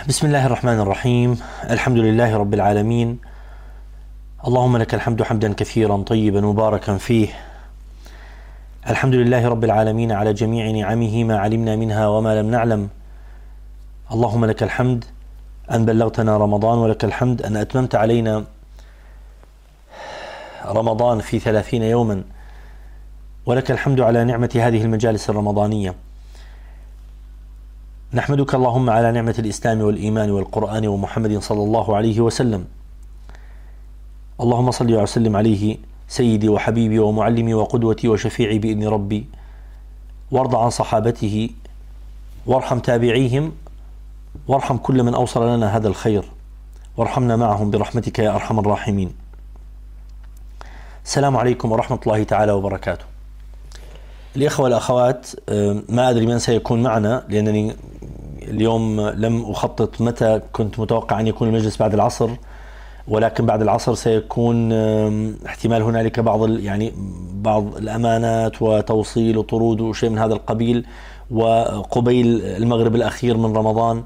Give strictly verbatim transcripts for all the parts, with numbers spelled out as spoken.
بسم الله الرحمن الرحيم. الحمد لله رب العالمين. اللهم لك الحمد حمدا كثيرا طيبا مباركا فيه. الحمد لله رب العالمين على جميع نعمه ما علمنا منها وما لم نعلم. اللهم لك الحمد أن بلغتنا رمضان، ولك الحمد أن أتممت علينا رمضان في ثلاثين يوما، ولك الحمد على نعمة هذه المجالس الرمضانية. نحمدك اللهم على نعمة الإسلام والإيمان والقرآن ومحمد صلى الله عليه وسلم. اللهم صل وسلم عليه سيدي وحبيبي ومعلمي وقدوتي وشفيعي بإذن ربي، وارض عن صحابته، وارحم تابعيهم، وارحم كل من أوصل لنا هذا الخير، وارحمنا معهم برحمتك يا أرحم الراحمين. السلام عليكم ورحمة الله تعالى وبركاته. الإخوة والأخوات، ما أدري من سيكون معنا، لأنني اليوم لم أخطط متى كنت متوقع أن يكون المجلس بعد العصر، ولكن بعد العصر سيكون احتمال هنالك بعض يعني بعض الأمانات وتوصيل وطرود وشيء من هذا القبيل، وقبيل المغرب الأخير من رمضان،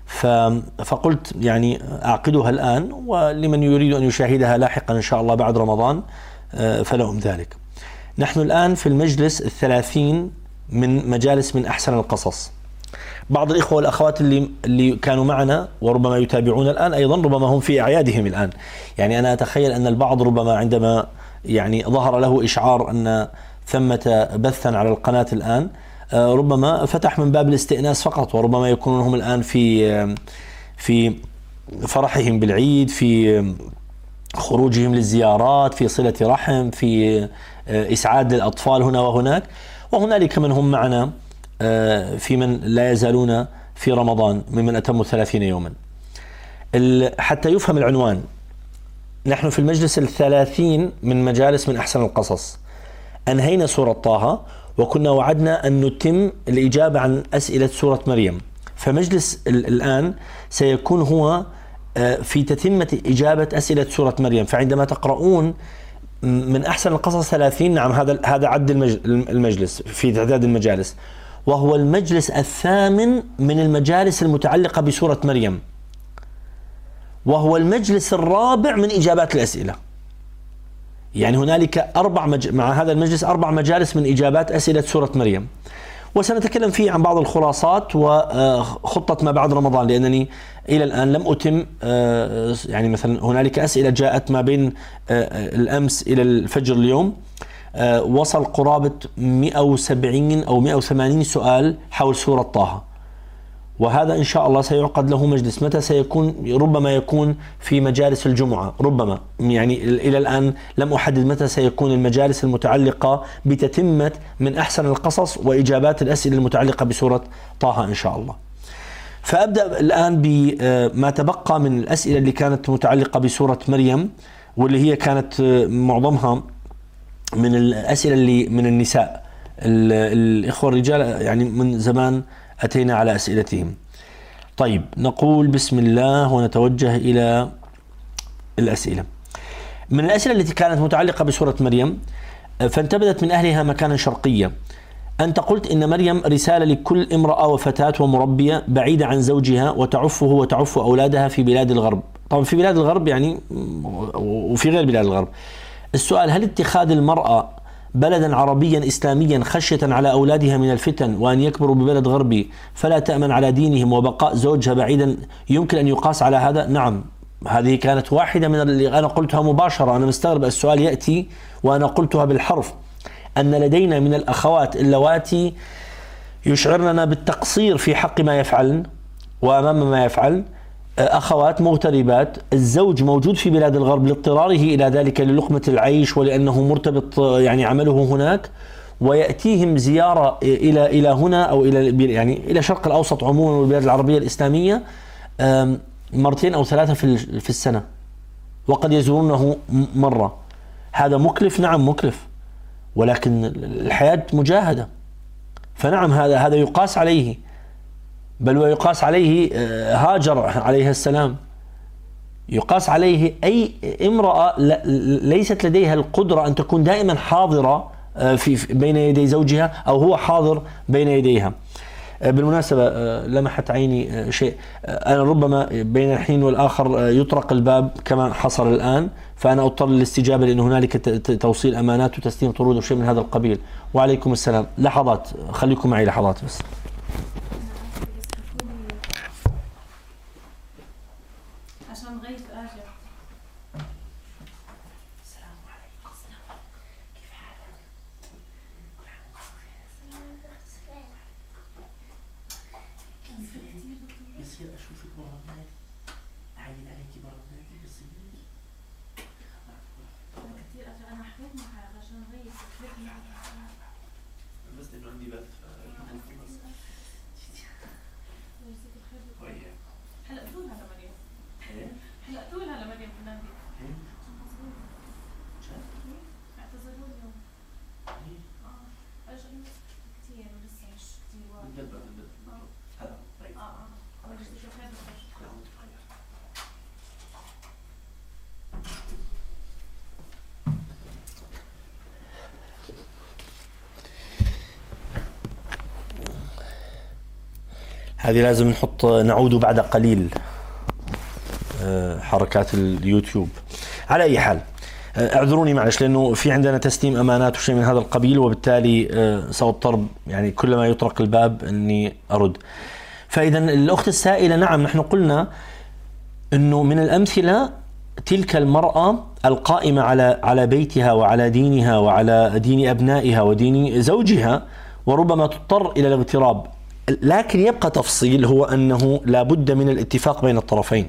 فقلت يعني أعقدها الآن، ولمن يريد أن يشاهدها لاحقا إن شاء الله بعد رمضان فلهم ذلك. نحن الآن في المجلس الثلاثين من مجالس من أحسن القصص. بعض الإخوة والأخوات اللي اللي كانوا معنا وربما يتابعون الآن أيضا ربما هم في أعيادهم الآن. يعني أنا أتخيل أن البعض ربما عندما يعني ظهر له إشعار أن ثمة بثا على القناة الآن ربما فتح من باب الاستئناس فقط، وربما يكونون هم الآن في في فرحهم بالعيد، في خروجهم للزيارات، في صلة رحم، في إسعاد للأطفال هنا وهناك، وهنالك من هم معنا في من لا يزالون في رمضان ممن أتموا ثلاثين يوما. حتى يفهم العنوان، نحن في المجلس الثلاثين من مجالس من أحسن القصص. أنهينا سورة طه، وكنا وعدنا أن نتم الإجابة عن أسئلة سورة مريم، فمجلس الآن سيكون هو في تتمة إجابة أسئلة سورة مريم. فعندما تقرؤون من أحسن القصص ثلاثين، نعم هذا هذا عد المجلس في تعداد المجالس، وهو المجلس الثامن من المجالس المتعلقة بسورة مريم، وهو المجلس الرابع من إجابات الأسئلة. يعني هنالك أربع مج... مع هذا المجلس أربع مجالس من إجابات أسئلة سورة مريم، وسنتكلم فيه عن بعض الخلاصات وخطة ما بعد رمضان، لأنني إلى الآن لم أتم. يعني مثلا هنالك أسئلة جاءت ما بين الأمس إلى الفجر اليوم، وصل قرابة مئة وسبعين أو مئة وثمانين سؤال حول سورة طه، وهذا إن شاء الله سيعقد له مجلس. متى سيكون؟ ربما يكون في مجالس الجمعة، ربما يعني إلى الآن لم أحدد متى سيكون المجالس المتعلقة بتتمة من أحسن القصص وإجابات الأسئلة المتعلقة بسورة طه إن شاء الله. فأبدأ الآن بما تبقى من الأسئلة اللي كانت متعلقة بسورة مريم، واللي هي كانت معظمها من الأسئلة اللي من النساء. الإخوة الرجال يعني من زمان أتينا على أسئلتهم. طيب، نقول بسم الله ونتوجه إلى الأسئلة. من الأسئلة التي كانت متعلقة بسورة مريم، فانتبذت من أهلها مكانا شرقيا. أنت قلت إن مريم رسالة لكل امرأة وفتاة ومربية بعيدة عن زوجها وتعفه وتعف أولادها في بلاد الغرب. طبعا في بلاد الغرب يعني وفي غير بلاد الغرب. السؤال: هل اتخاذ المرأة بلدا عربيا إسلاميا خشية على أولادها من الفتن وأن يكبروا ببلد غربي فلا تأمن على دينهم وبقاء زوجها بعيدا يمكن أن يقاس على هذا؟ نعم، هذه كانت واحدة من اللي أنا قلتها مباشرة. أنا مستغرب السؤال يأتي وأنا قلتها بالحرف، أن لدينا من الأخوات اللواتي يشعرننا بالتقصير في حق ما يفعلن وأمام ما يفعل. أخوات مغتربات، الزوج موجود في بلاد الغرب لاضطراره إلى ذلك للقمة العيش ولأنه مرتبط يعني عمله هناك، ويأتيهم زيارة إلى إلى هنا أو إلى يعني إلى الشرق الأوسط عموما والبلاد العربية الإسلامية مرتين أو ثلاثة في في السنة، وقد يزورونه مرة. هذا مكلف، نعم مكلف، ولكن الحياة مجاهدة. فنعم هذا هذا يقاس عليه، بل ويقاس عليه هاجر عليها السلام، يقاس عليه أي امرأة ليست لديها القدرة أن تكون دائما حاضرة في بين يدي زوجها أو هو حاضر بين يديها. بالمناسبة لمحت عيني شيء، أنا ربما بين الحين والآخر يطرق الباب كما حصل الآن، فأنا أضطر للاستجابة لأن هنالك توصيل أمانات وتسليم طرود وشيء من هذا القبيل. وعليكم السلام. لحظات، خليكم معي لحظات بس. عشان غيث آجر. يصير أشوفك برا النادي، أعين عليكي برا النادي يصير كثير أنا حكيت معها عشان غيث، حكيت معها بس إنه عندي بث هلا تقولها لمريم، هلا تقولها لمريم في النادي اعتذروا اليوم. اه اجل كثير ولسه مش كثير واضح. هلا طيب اه اه اول شيء خير هذه لازم نحط نعود بعد قليل حركات اليوتيوب. على أي حال اعذروني معلش لأنه في عندنا تسليم أمانات وشيء من هذا القبيل، وبالتالي سأضطر يعني كلما يطرق الباب أني أرد. فإذا الأخت السائلة، نعم نحن قلنا أنه من الأمثلة تلك المرأة القائمة على على بيتها وعلى دينها وعلى دين أبنائها ودين زوجها، وربما تضطر إلى الاغتراب. لكن يبقى تفصيل، هو أنه لا بد من الاتفاق بين الطرفين.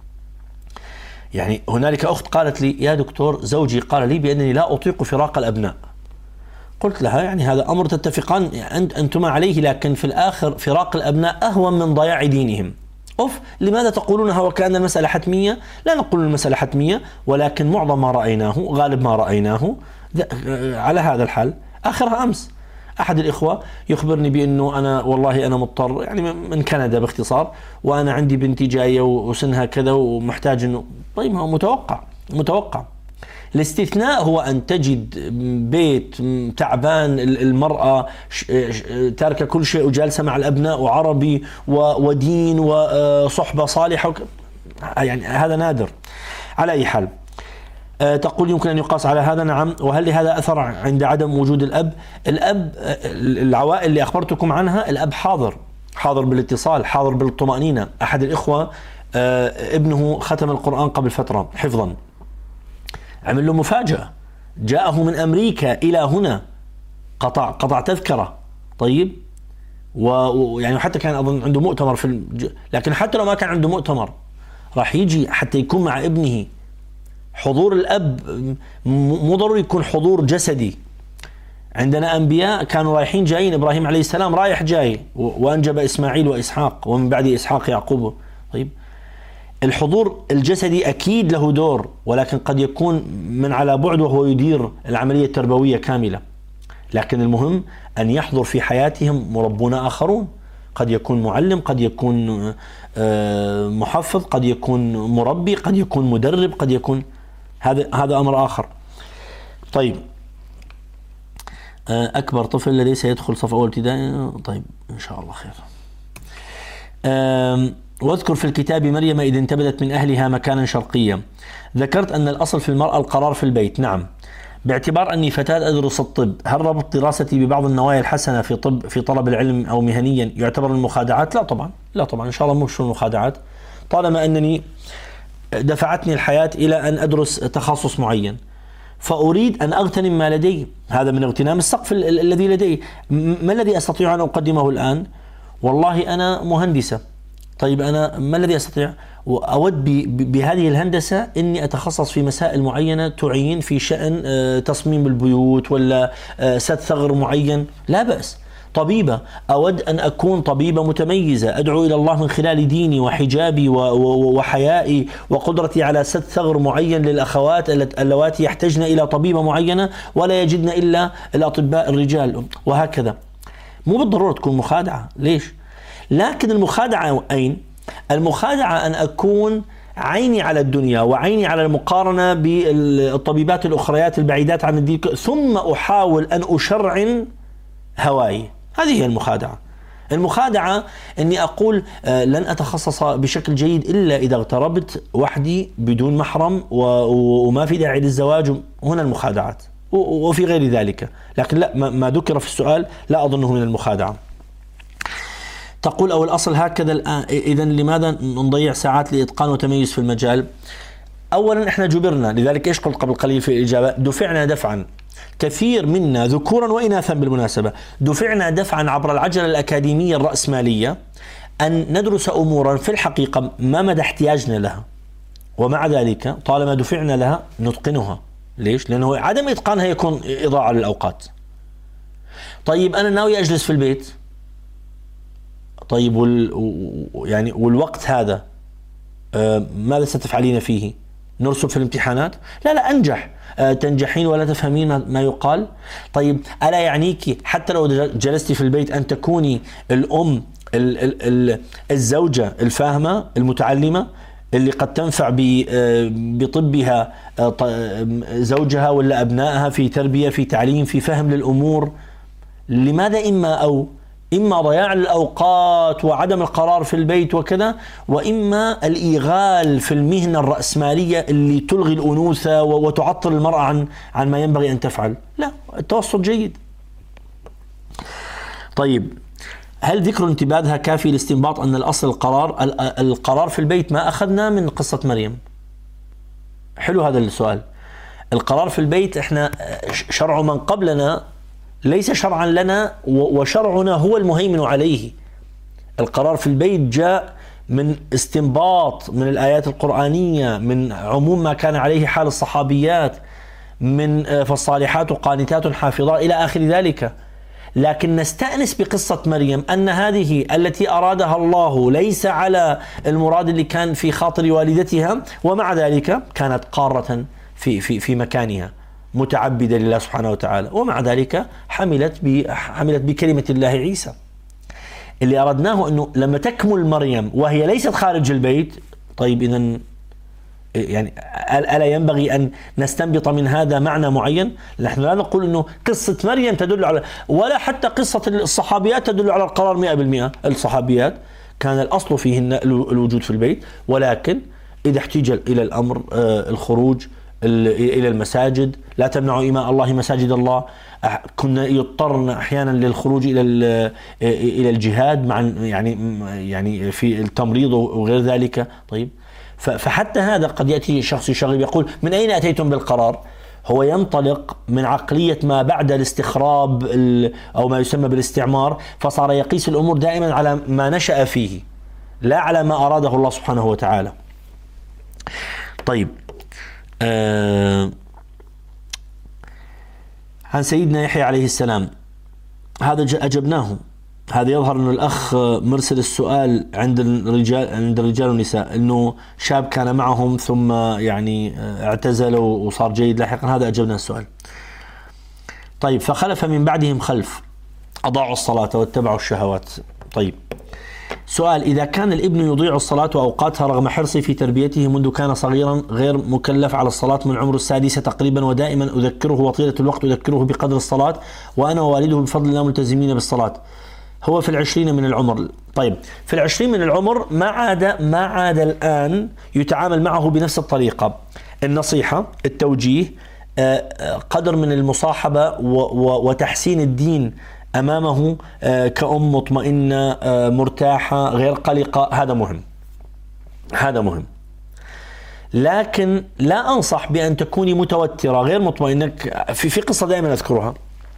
يعني هنالك أخت قالت لي يا دكتور زوجي قال لي بأنني لا أطيق فراق الأبناء. قلت لها يعني هذا أمر تتفقان أنت أنتما عليه، لكن في الآخر فراق الأبناء أهون من ضياع دينهم. أوف، لماذا تقولونها وكأن المسألة حتمية؟ لا نقول المسألة حتمية، ولكن معظم ما رأيناه، غالب ما رأيناه على هذا الحال. آخرها أمس أحد الإخوة يخبرني بأنه أنا والله أنا مضطر، يعني من كندا باختصار، وأنا عندي بنتي جاية وسنها كذا ومحتاج أنه، طيب هو متوقع متوقع. الاستثناء هو أن تجد بيت تعبان، المرأة تاركة كل شيء وجالسة مع الأبناء وعربي ودين وصحبة صالحة، يعني هذا نادر. على أي حال تقول يمكن أن يقاس على هذا، نعم. وهل لهذا أثر عند عدم وجود الأب؟ الأب العوائل اللي أخبرتكم عنها الأب حاضر، حاضر بالاتصال، حاضر بالطمأنينة. أحد الإخوة ابنه ختم القرآن قبل فترة حفظا، عمل له مفاجأة، جاءه من أمريكا إلى هنا، قطع قطع تذكرة. طيب، ويعني حتى كان أظن عنده مؤتمر في الج... لكن حتى لو ما كان عنده مؤتمر راح يجي حتى يكون مع ابنه. حضور الأب مو ضروري يكون حضور جسدي. عندنا أنبياء كانوا رايحين جايين، إبراهيم عليه السلام رايح جاي وأنجب إسماعيل وإسحاق، ومن بعد إسحاق يعقوب. طيب، الحضور الجسدي أكيد له دور، ولكن قد يكون من على بعد وهو يدير العملية التربوية كاملة. لكن المهم أن يحضر في حياتهم مربون آخرون، قد يكون معلم، قد يكون محفظ، قد يكون مربي، قد يكون مدرب، قد يكون هذا هذا أمر آخر. طيب، أكبر طفل الذي سيدخل صف أول ابتدائي، طيب إن شاء الله خير. واذكر في الكتاب مريم إذ انتبذت من أهلها مكانا شرقيا. ذكرت أن الأصل في المرأة القرار في البيت، نعم. باعتبار أني فتاة أدرس الطب، هل ربط دراستي ببعض النوايا الحسنة في طب في طلب العلم أو مهنيا يعتبر المخادعات؟ لا طبعا، لا طبعا، إن شاء الله مش المخادعات، طالما أنني دفعتني الحياة إلى أن أدرس تخصص معين، فأريد أن أغتنم ما لدي. هذا من اغتنام السقف الذي لدي. ما الذي أستطيع أن أقدمه الآن؟ والله أنا مهندسة. طيب، أنا ما الذي أستطيع؟ وأود بهذه الهندسة أني أتخصص في مسائل معينة تعين في شأن تصميم البيوت ولا سد ثغر معين، لا بأس. طبيبة، أود أن أكون طبيبة متميزة، أدعو إلى الله من خلال ديني وحجابي وحيائي وقدرتي على سد ثغر معين للأخوات اللواتي يحتجن إلى طبيبة معينة ولا يجدن إلا الأطباء الرجال، وهكذا. مو بالضرورة تكون مخادعة، ليش؟ لكن المخادعة أين؟ المخادعة أن أكون عيني على الدنيا وعيني على المقارنة بالطبيبات الأخريات البعيدات عن الدين، ثم أحاول أن أشرعن هواي. هذه هي المخادعة. المخادعة أني أقول لن أتخصص بشكل جيد إلا إذا اغتربت وحدي بدون محرم وما في داعي للزواج. هنا المخادعات، وفي غير ذلك. لكن لا، ما ذكر في السؤال لا أظنه من المخادعة. تقول أو الأصل هكذا الآن، إذن لماذا نضيع ساعات لإتقان وتميز في المجال؟ أولا إحنا جبرنا، لذلك إيش قلت قبل قليل في الإجابة؟ دفعنا دفعا، كثير منا ذكورا وإناثا بالمناسبة دفعنا دفعا عبر العجلة الأكاديمية الرأسمالية أن ندرس أمورا في الحقيقة ما مدى احتياجنا لها، ومع ذلك طالما دفعنا لها نتقنها. ليش؟ لأنه عدم إتقانها يكون إضاعة للأوقات. طيب أنا ناوي أجلس في البيت، طيب وال... يعني والوقت هذا آه ماذا ستفعلين فيه؟ نرسب في الامتحانات؟ لا لا، أنجح. آه تنجحين ولا تفهمين ما يقال؟ طيب ألا يعنيك حتى لو جلستي في البيت أن تكوني الأم ال... ال... ال... الزوجة الفاهمة المتعلمة اللي قد تنفع بطبها زوجها ولا أبنائها في تربية في تعليم في فهم للأمور؟ لماذا إما أو إما ضياع الأوقات وعدم القرار في البيت وكذا، وإما الإيغال في المهنة الرأسمالية اللي تلغي الأنوثة وتعطل المرأة عن عن ما ينبغي أن تفعل؟ لا، التوسط جيد. طيب هل ذكر انتباهها كافي لاستنباط أن الأصل القرار القرار في البيت؟ ما أخذنا من قصة مريم. حلو هذا السؤال. القرار في البيت احنا شرع من قبلنا ليس شرعا لنا، وشرعنا هو المهيمن عليه. القرار في البيت جاء من استنباط من الآيات القرآنية، من عموم ما كان عليه حال الصحابيات، من فالصالحات قانتات حافظات إلى آخر ذلك. لكن نستأنس بقصة مريم أن هذه التي أرادها الله ليس على المراد اللي كان في خاطر والدتها، ومع ذلك كانت قارة في في في مكانها متعبدة لله سبحانه وتعالى، ومع ذلك حملت حملت بكلمة الله عيسى. اللي أردناه أنه لما تكمل مريم وهي ليست خارج البيت، طيب إذن يعني ألا ينبغي أن نستنبط من هذا معنى معين؟ نحن لا نقول أنه قصة مريم تدل على، ولا حتى قصة الصحابيات تدل على القرار مئة بالمئة. الصحابيات كان الأصل فيهن الوجود في البيت، ولكن إذا احتاج إلى الأمر الخروج إلى المساجد، لا تمنعوا إماء الله مساجد الله. كنا يضطرن أحيانا للخروج إلى إلى الجهاد مع يعني يعني في التمريض وغير ذلك. طيب فحتى هذا قد يأتي شخص يشغل يقول من أين أتيتم بالقرار؟ هو ينطلق من عقلية ما بعد الاستخراب أو ما يسمى بالاستعمار، فصار يقيس الأمور دائما على ما نشأ فيه لا على ما أراده الله سبحانه وتعالى. طيب آه عن سيدنا يحيى عليه السلام، هذا أجبناه. هذا يظهر أنه الأخ مرسل السؤال عند الرجال عند الرجال والنساء، أنه شاب كان معهم ثم يعني اعتزل وصار جيد لاحقا. هذا أجبنا السؤال. طيب فخلف من بعدهم خلف أضاعوا الصلاة واتبعوا الشهوات. طيب سؤال: إذا كان الابن يضيع الصلاة وأوقاتها رغم حرصه في تربيته منذ كان صغيرا غير مكلف على الصلاة من عمر السادسة تقريبا، ودائما أذكره وطيلة الوقت أذكره بقدر الصلاة، وأنا ووالده بفضل الله ملتزمين بالصلاة، هو في العشرين من العمر. طيب في العشرين من العمر ما عاد ما عاد الآن يتعامل معه بنفس الطريقة. النصيحة، التوجيه، قدر من المصاحبة وتحسين الدين أمامه كأم مطمئنة مرتاحة غير قلقة، هذا مهم، هذا مهم. لكن لا أنصح بأن تكوني متوترة غير مطمئنة. في في قصة دائما أذكرها،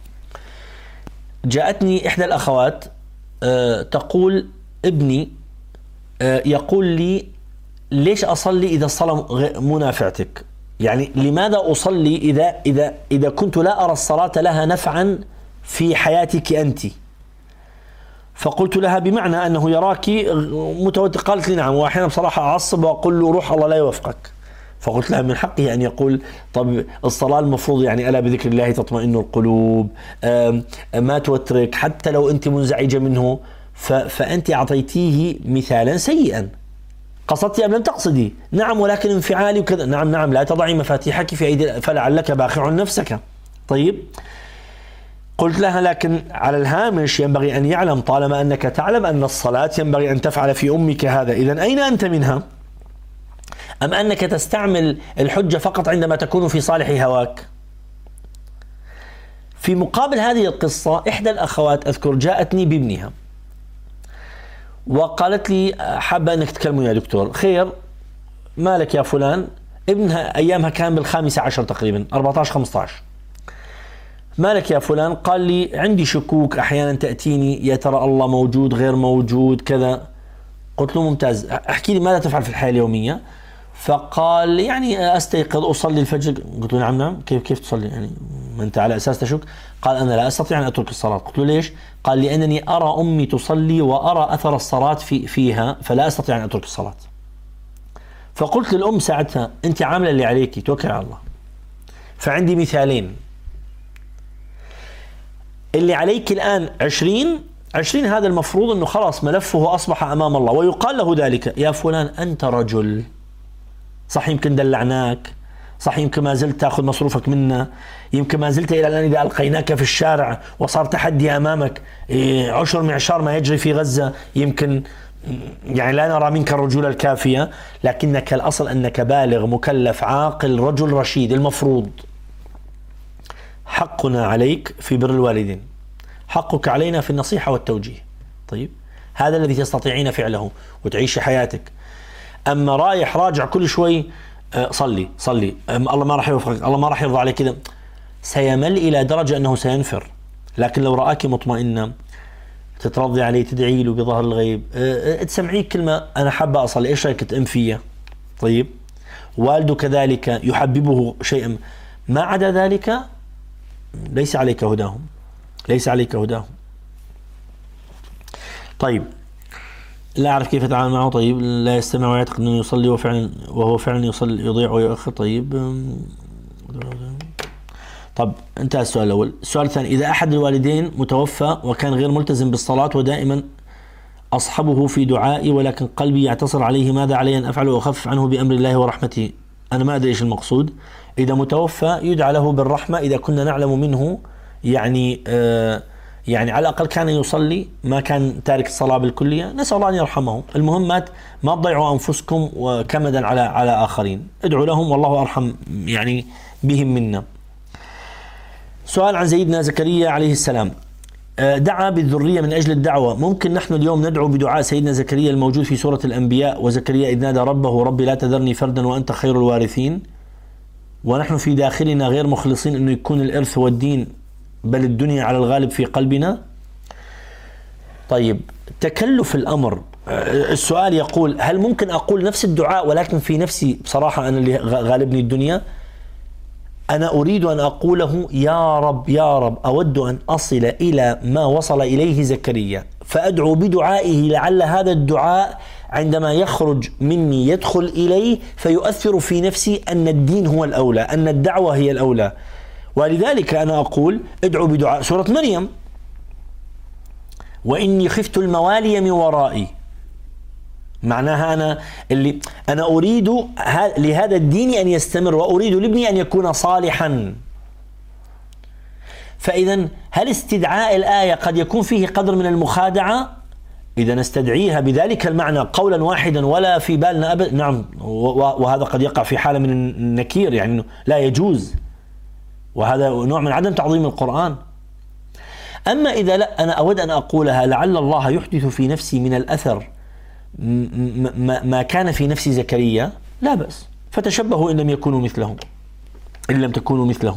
جاءتني إحدى الأخوات تقول ابني يقول لي ليش أصلي إذا الصلاة مو نافعتك؟ يعني لماذا أصلي إذا إذا إذا كنت لا أرى الصلاة لها نفعا في حياتك أنت؟ فقلت لها بمعنى أنه يراك متوتر. قالت لي نعم، وأحيانا بصراحة أعصب وأقول له روح الله لا يوفقك. فقلت لها من حقه أن يقول طب الصلاة المفروض يعني ألا بذكر الله تطمئن القلوب، ما توترك حتى لو أنت منزعجة منه. فأنت أعطيتيه مثالا سيئا. قصدتي أم لم تقصدي؟ نعم، ولكن انفعالي وكذا. نعم نعم، لا تضعي مفاتيحك في أيدي فلعلك باخع نفسك. طيب قلت لها لكن على الهامش ينبغي أن يعلم طالما أنك تعلم أن الصلاة ينبغي أن تفعل في أمك هذا، إذن أين أنت منها؟ أم أنك تستعمل الحجة فقط عندما تكون في صالح هواك؟ في مقابل هذه القصة إحدى الأخوات أذكر جاءتني بابنها وقالت لي حابة أنك تكلموا يا دكتور. خير، مالك يا فلان؟ ابنها أيامها كان بالخامسة عشر تقريبا أربعة عشر خمسة عشر. مالك يا فلان؟ قال لي عندي شكوك أحيانا تأتيني، يا ترى الله موجود غير موجود كذا. قلت له ممتاز، احكي لي ماذا تفعل في الحياة اليومية؟ فقال يعني أستيقظ أصلي الفجر. قلت له نعم نعم، كيف كيف تصلي يعني ما أنت على أساس تشك؟ قال أنا لا أستطيع أن أترك الصلاة. قلت له ليش؟ قال لأنني أرى أمي تصلي وأرى أثر الصلاة في فيها فلا أستطيع أن أترك الصلاة. فقلت للأم ساعتها أنت عاملة اللي عليك، توكل على الله. فعندي مثالين، اللي عليك الآن عشرين عشرين، هذا المفروض أنه خلاص ملفه أصبح أمام الله ويقال له ذلك. يا فلان أنت رجل، صح يمكن دلعناك، صح يمكن ما زلت تأخذ مصروفك منا، يمكن ما زلت إلى الآن إذا ألقيناك في الشارع وصار تحدي أمامك عشر معشار ما يجري في غزة يمكن يعني لا نرى منك الرجولة الكافية، لكنك الأصل أنك بالغ مكلف عاقل رجل رشيد. المفروض حقنا عليك في بر الوالدين، حقك علينا في النصيحة والتوجيه. طيب هذا الذي تستطيعين فعله وتعيش حياتك. أما رايح راجع كل شوي صلي صلي الله ما راح يوفقك، الله ما راح يرضى عليك كذا، سيمل إلى درجة أنه سينفر. لكن لو رآك مطمئنة تترضي عليه، تدعي له بظهر الغيب، أه تسمعيه كلمة أنا حابة أصلي، إيش رأيك تأم فيها؟ طيب والده كذلك يحببه شيئا، ما عدا ذلك ليس عليك هداهم، ليس عليك هداهم. طيب لا أعرف كيف أتعامل معه. طيب لا يستمع ويعتقد أنه يصلي وفعلا وهو فعلا يصلي، يضيع ويؤخر. طيب طب انتهى السؤال الأول. السؤال الثاني، إذا أحد الوالدين متوفى وكان غير ملتزم بالصلاة ودائما أصحبه في دعائي ولكن قلبي يعتصر عليه، ماذا علي أن أفعل وأخفف عنه بأمر الله ورحمته؟ أنا ما أدري إيش المقصود. إذا متوفى يدعى له بالرحمة إذا كنا نعلم منه يعني آه يعني على الأقل كان يصلي، ما كان تارك الصلاة بالكلية، نسأل الله أن يرحمه. المهمات ما تضيعوا أنفسكم وكمدا على على آخرين، ادعوا لهم والله أرحم يعني بهم منا. سؤال عن سيدنا زكريا عليه السلام، دعا بالذرية من أجل الدعوة، ممكن نحن اليوم ندعو بدعاء سيدنا زكريا الموجود في سورة الأنبياء، وزكريا إذ نادى ربه ربي لا تذرني فردا وأنت خير الوارثين، ونحن في داخلنا غير مخلصين أنه يكون الإرث والدين بل الدنيا على الغالب في قلبنا؟ طيب تكلف الأمر، السؤال يقول هل ممكن أقول نفس الدعاء ولكن في نفسي بصراحة أنا اللي غالبني الدنيا؟ أنا أريد أن أقوله يا رب يا رب أود أن أصل إلى ما وصل إليه زكريا، فأدعو بدعائه لعل هذا الدعاء عندما يخرج مني يدخل إليه فيؤثر في نفسي أن الدين هو الأولى، أن الدعوة هي الأولى. ولذلك أنا أقول ادعو بدعاء سورة مريم، وإني خفت الموالي من ورائي، معناها أنا اللي أنا أريد لهذا الدين أن يستمر وأريد لابني أن يكون صالحا. فإذا هل استدعاء الآية قد يكون فيه قدر من المخادعة؟ إذا نستدعيها بذلك المعنى قولا واحدا ولا في بالنا أبدا، نعم، وهذا قد يقع في حالة من النكير يعني لا يجوز، وهذا نوع من عدم تعظيم القرآن. أما إذا لا أنا أود أن أقولها لعل الله يحدث في نفسي من الأثر ما كان في نفس زكريا، لا بأس، فتشبهوا إن لم يكونوا مثلهم إن لم تكونوا مثلهم.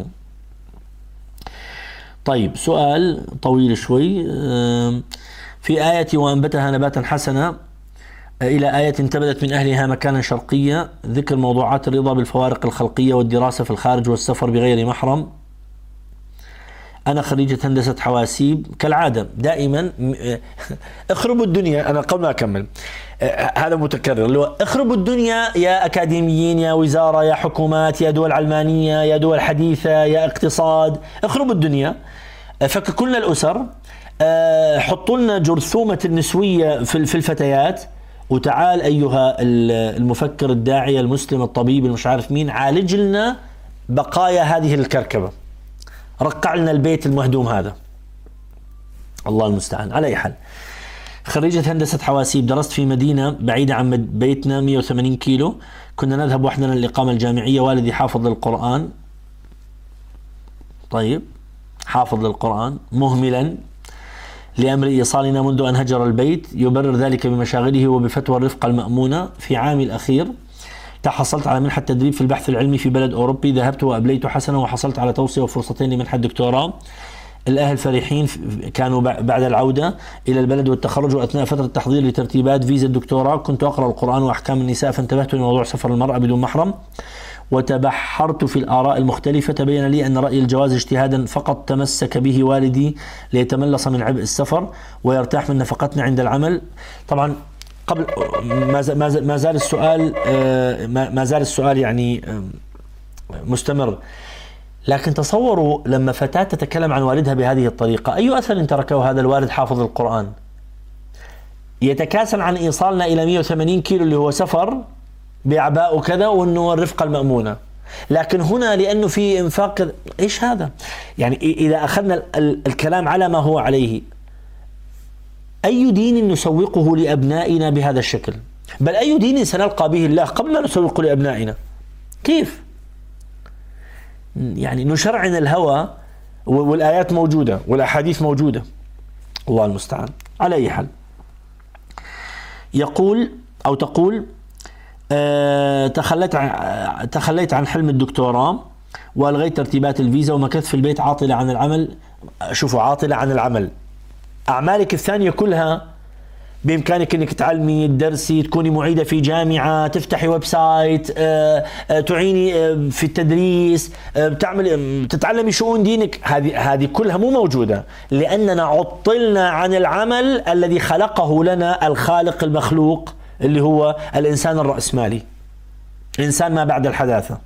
طيب سؤال طويل شوي، في آية وأنبتها نباتا حسنا إلى آية انتبذت من أهلها مكانا شرقيا، ذكر موضوعات الرضا بالفوارق الخلقية والدراسة في الخارج والسفر بغير محرم. أنا خريجة هندسة حواسيب كالعادة دائما اخربوا الدنيا. أنا قبل ما أكمل هذا متكرر، اللي هو اخربوا الدنيا يا أكاديميين يا وزارة يا حكومات يا دول علمانية يا دول حديثة يا اقتصاد، اخربوا الدنيا، فككوا لنا الأسر، حطوا لنا جرثومة النسوية في الفتيات، وتعال أيها المفكر الداعية المسلم الطبيب المش عارف مين، عالج لنا بقايا هذه الكركبة، رقع لنا البيت المهدوم هذا. الله المستعان. على أي حال، خريجة هندسة حواسيب، درست في مدينة بعيدة عن بيتنا مئة وثمانين كيلو، كنا نذهب وحدنا للإقامة الجامعية، والدي حافظ للقرآن. طيب، حافظ للقرآن مهملا لأمر إيصالنا منذ أن هجر البيت، يبرر ذلك بمشاغله وبفتوى الرفقة المأمونة. في عامي الأخير تحصلت على منحة تدريب في البحث العلمي في بلد أوروبي، ذهبت وأبليت حسنا وحصلت على توصية وفرصتين لمنحة دكتوراه. الأهل فرحين كانوا بعد العودة إلى البلد والتخرج، وأثناء فترة التحضير لترتيبات فيزا الدكتوراه كنت أقرأ القرآن وأحكام النساء، فانتبهت لموضوع سفر المرأة بدون محرم وتبحرت في الآراء المختلفة. تبين لي أن رأي الجواز اجتهادا فقط تمسك به والدي ليتملص من عبء السفر ويرتاح من نفقتنا عند العمل. طبعا قبل ما زال السؤال ما زال السؤال يعني مستمر، لكن تصوروا لما فتاة تتكلم عن والدها بهذه الطريقة، أي أثر تركه هذا الوالد حافظ القرآن يتكاسل عن إيصالنا إلى مئة وثمانين كيلو اللي هو سفر بأعباء وكذا، وأنه الرفقة المأمونة. لكن هنا لأنه في إنفاق، إيش هذا؟ يعني إذا أخذنا الكلام على ما هو عليه، أي دين نسوقه لأبنائنا بهذا الشكل؟ بل أي دين سنلقى به الله قبل ما نسوق لأبنائنا؟ كيف؟ يعني نشرعن الهوى، والآيات موجودة والأحاديث موجودة، الله المستعان. على أي حال، يقول أو تقول أه تخليت عن تخليت عن حلم الدكتوراه والغيت ترتيبات الفيزا ومكثت في البيت عاطلة عن العمل. شوفوا، عاطلة عن العمل، أعمالك الثانية كلها بإمكانك أنك تعلمي، تدرسي، تكوني معيدة في جامعة، تفتحي ويب سايت، أه أه تعيني أه في التدريس، أه تعمل تتعلمي شؤون دينك. هذه هذه كلها مو موجودة، لأننا عطلنا عن العمل الذي خلقه لنا الخالق المخلوق اللي هو الإنسان الرأسمالي، إنسان ما بعد الحداثة.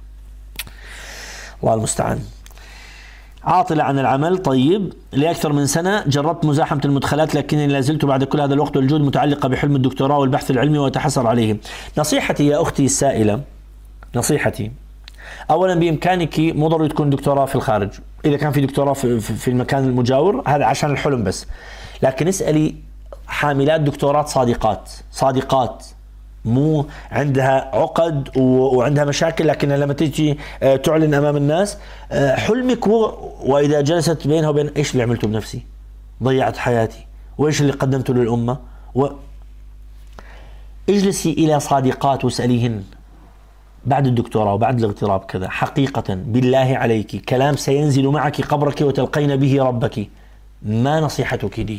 الله المستعان. عاطلة عن العمل. طيب، لأكثر من سنة جربت مزاحمة المدخلات، لكنني لازلت بعد كل هذا الوقت والجهد متعلقة بحلم الدكتوراه والبحث العلمي وأتحسر عليه. نصيحتي يا أختي السائلة، نصيحتي أولا، بإمكانك مو ضروري تكون دكتوراه في الخارج، إذا كان في دكتوراه في المكان المجاور هذا عشان الحلم بس، لكن اسألي حاملات دكتورات صادقات صادقات مو عندها عقد وعندها مشاكل، لكن لما تيجي تعلن أمام الناس حلمك، وإذا جلست بينها وبين إيش اللي عملته بنفسي، ضيعت حياتي، وإيش اللي قدمته للأمة، و... اجلسي إلى صادقات واسأليهن بعد الدكتوراه وبعد الاغتراب كذا، حقيقة بالله عليك كلام سينزل معك قبرك وتلقين به ربك، ما نصيحتك دي؟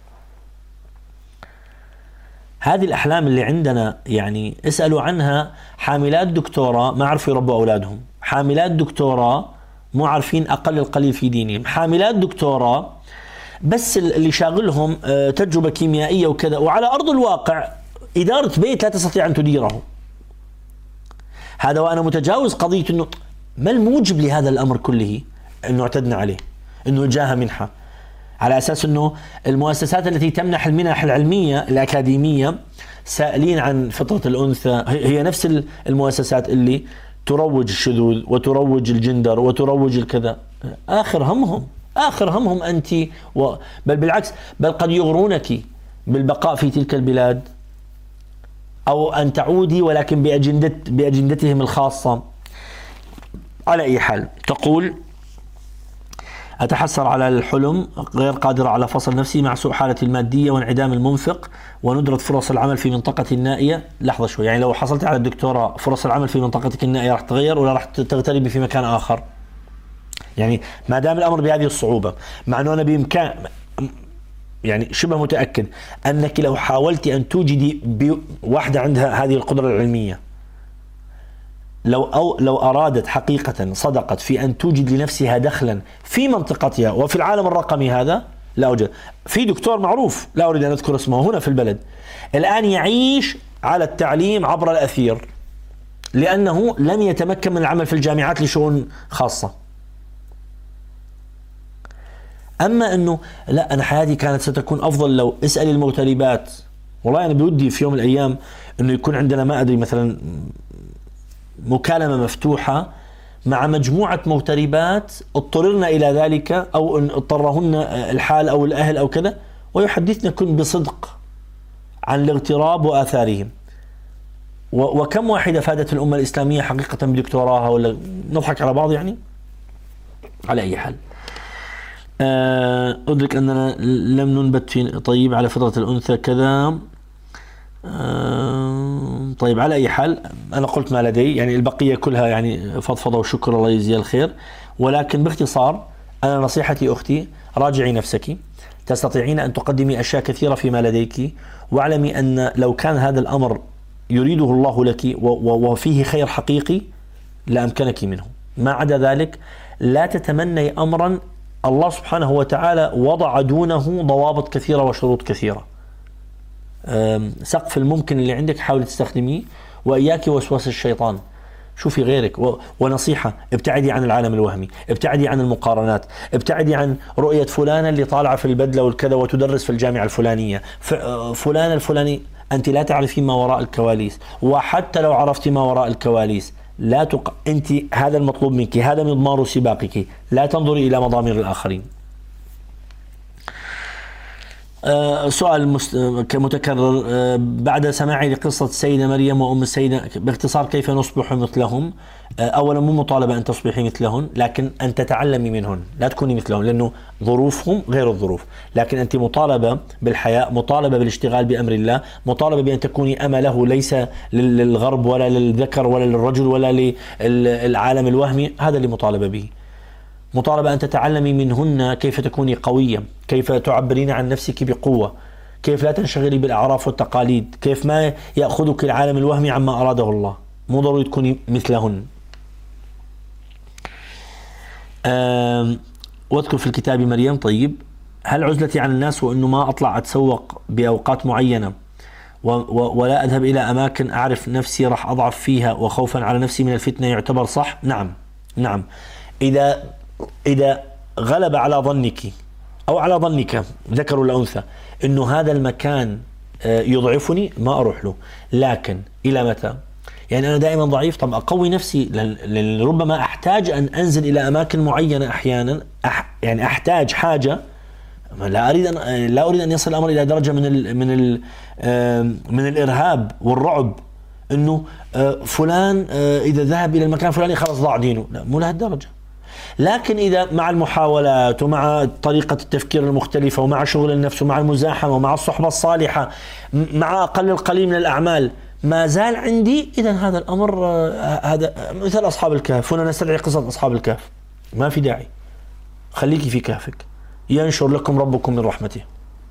هذه الأحلام اللي عندنا يعني اسألوا عنها حاملات دكتوراه ما عرفوا يربوا أولادهم، حاملات دكتوراه مو عارفين أقل القليل في دينهم، حاملات دكتوراه بس اللي شاغلهم تجربة كيميائية وكذا، وعلى أرض الواقع إدارة بيت لا تستطيع أن تديره. هذا وأنا متجاوز قضية أنه ما الموجب لهذا الأمر كله، أنه اعتدنا عليه، أنه جاها منحة، على أساس أنه المؤسسات التي تمنح المنح العلمية الأكاديمية سائلين عن فطرة الأنثى، هي نفس المؤسسات اللي تروج الشذوذ وتروج الجندر وتروج الكذا. آخر همهم آخر همهم أنت و... بل بالعكس، بل قد يغرونك بالبقاء في تلك البلاد أو أن تعودي ولكن بأجندة بأجندتهم الخاصة. على أي حال، تقول أتحسر على الحلم، غير قادرة على فصل نفسي مع سوء حالتي المادية وانعدام المنفق وندرة فرص العمل في منطقتي النائية. لحظة شوي، يعني لو حصلت على الدكتوراه فرص العمل في منطقتك النائية راح تغير ولا راح تغتربي في مكان آخر؟ يعني ما دام الأمر بهذه الصعوبة، مع أنه أنا بإمكان يعني شبه متأكد أنك لو حاولت أن توجدي بواحدة عندها هذه القدرة العلمية، لو أو لو أرادت حقيقة صدقت في أن توجد لنفسها دخلا في منطقتها وفي العالم الرقمي هذا، لا أوجد. في دكتور معروف لا أريد أن أذكر اسمه هنا في البلد، الآن يعيش على التعليم عبر الأثير لأنه لم يتمكن من العمل في الجامعات لشؤون خاصة. أما أنه لا أنا حياتي كانت ستكون أفضل لو اسألي المغتربات، والله أنا بودي في يوم من الأيام أنه يكون عندنا ما أدري مثلا مكالمة مفتوحة مع مجموعة مغتربات اضطررنا إلى ذلك أو اضطرهن الحال أو الأهل أو كذا، ويحدثنا كن بصدق عن الاغتراب وآثارهم. وكم واحدة فادت الأمة الإسلامية حقيقة بدكتوراها، ولا نضحك على بعض يعني. على أي حال أدرك أننا لم ننبت في طيب على فطرة الأنثى كذا. طيب على أي حال أنا قلت ما لدي، يعني البقية كلها يعني فضفضة وشكر الله يجزيه الخير. ولكن باختصار أنا نصيحتي أختي راجعي نفسك، تستطيعين أن تقدمي أشياء كثيرة فيما لديك، واعلمي أن لو كان هذا الأمر يريده الله لك وفيه خير حقيقي لأمكنك منه. ما عدا ذلك لا تتمني أمرا الله سبحانه وتعالى وضع دونه ضوابط كثيرة وشروط كثيرة. سقف الممكن اللي عندك حاولي تستخدميه، وإياك وسواس الشيطان. شوفي غيرك. ونصيحة، ابتعدي عن العالم الوهمي، ابتعدي عن المقارنات، ابتعدي عن رؤية فلانة اللي طالعة في البدلة والكذا وتدرس في الجامعة الفلانية، فلان الفلاني. أنت لا تعرفين ما وراء الكواليس، وحتى لو عرفتي ما وراء الكواليس لا تق... أنت هذا المطلوب منك، هذا مضمار سباقك، لا تنظري إلى مضامير الآخرين. آه سؤال مست... متكرر آه بعد سماعي لقصة السيدة مريم وأم السيدة، باختصار كيف نصبح مثلهم؟ آه أولا مو مطالبة أن تصبحي مثلهن، لكن أن تتعلمي منهن، لا تكوني مثلهم، لأنه ظروفهم غير الظروف. لكن أنت مطالبة بالحياء، مطالبة بالاشتغال بأمر الله، مطالبة بأن تكوني أمة له، ليس للغرب ولا للذكر ولا للرجل ولا للعالم الوهمي. هذا اللي مطالبة به. مطالبة أن تتعلمي منهن كيف تكوني قوية، كيف تعبرين عن نفسك بقوة، كيف لا تنشغلي بالأعراف والتقاليد، كيف ما يأخذك العالم الوهمي عما أراده الله. مو ضروري تكوني مثلهن. واذكر في الكتاب مريم. طيب هل عزلتي عن الناس وأنه ما أطلع أتسوق بأوقات معينة ولا أذهب إلى أماكن أعرف نفسي راح أضعف فيها وخوفا على نفسي من الفتنة يعتبر صح؟ نعم نعم. إذا إذا غلب على ظنك أو على ظنك ذكر ولا أنثى إنه هذا المكان يضعفني ما أروح له. لكن إلى متى؟ يعني أنا دائما ضعيف، طب أقوي نفسي، لأن ربما أحتاج أن أنزل إلى أماكن معينة أحيانا، أح يعني أحتاج حاجة. لا أريد أن لا أريد أن يصل الأمر إلى درجة من ال من ال من الإرهاب والرعب، إنه فلان إذا ذهب إلى المكان الفلاني خلاص ضاع دينه. لا، مو لهالدرجة. لكن إذا مع المحاولات ومع طريقة التفكير المختلفة ومع شغل النفس ومع المزاحمة ومع الصحبة الصالحة مع أقل القليل من الأعمال ما زال عندي، إذن هذا الأمر هذا مثل أصحاب الكهف. هنا نستدعي قصة أصحاب الكهف، ما في داعي، خليكي في كهفك ينشر لكم ربكم من رحمته.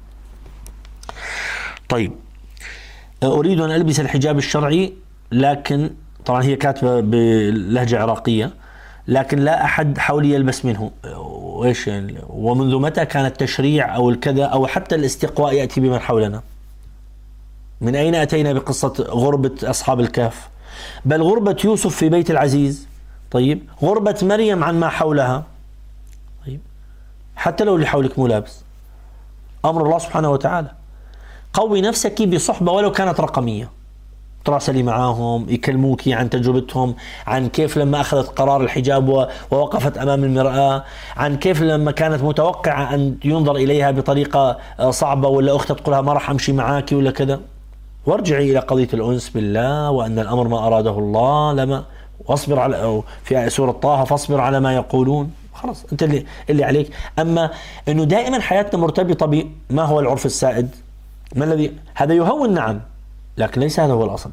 طيب أريد أن ألبس الحجاب الشرعي، لكن طبعا هي كاتبة بلهجة عراقية، لكن لا أحد حولي يلبس منه. وإيش يعني؟ ومنذ متى كان التشريع أو الكذا أو حتى الاستقواء يأتي بمن حولنا؟ من أين أتينا بقصة غربة أصحاب الكهف؟ بل غربة يوسف في بيت العزيز. طيب غربة مريم عن ما حولها. طيب حتى لو اللي حولك مو لابس، أمر الله سبحانه وتعالى. قوي نفسك بصحبة ولو كانت رقمية، تراسلي معاهم، يكلموك عن تجربتهم، عن كيف لما أخذت قرار الحجاب ووقفت أمام المرآة، عن كيف لما كانت متوقعة أن ينظر إليها بطريقة صعبة، ولا أختها تقولها ما راح أمشي معاك ولا كذا. وارجعي إلى قضية الأنس بالله، وأن الأمر ما أراده الله لما، واصبر على، في سورة طه فاصبر على ما يقولون. خلاص أنت اللي, اللي عليك. أما أنه دائما حياتنا مرتبطة بما هو العرف السائد، ما الذي هذا يهون، نعم، لكن ليس هذا هو الأصل.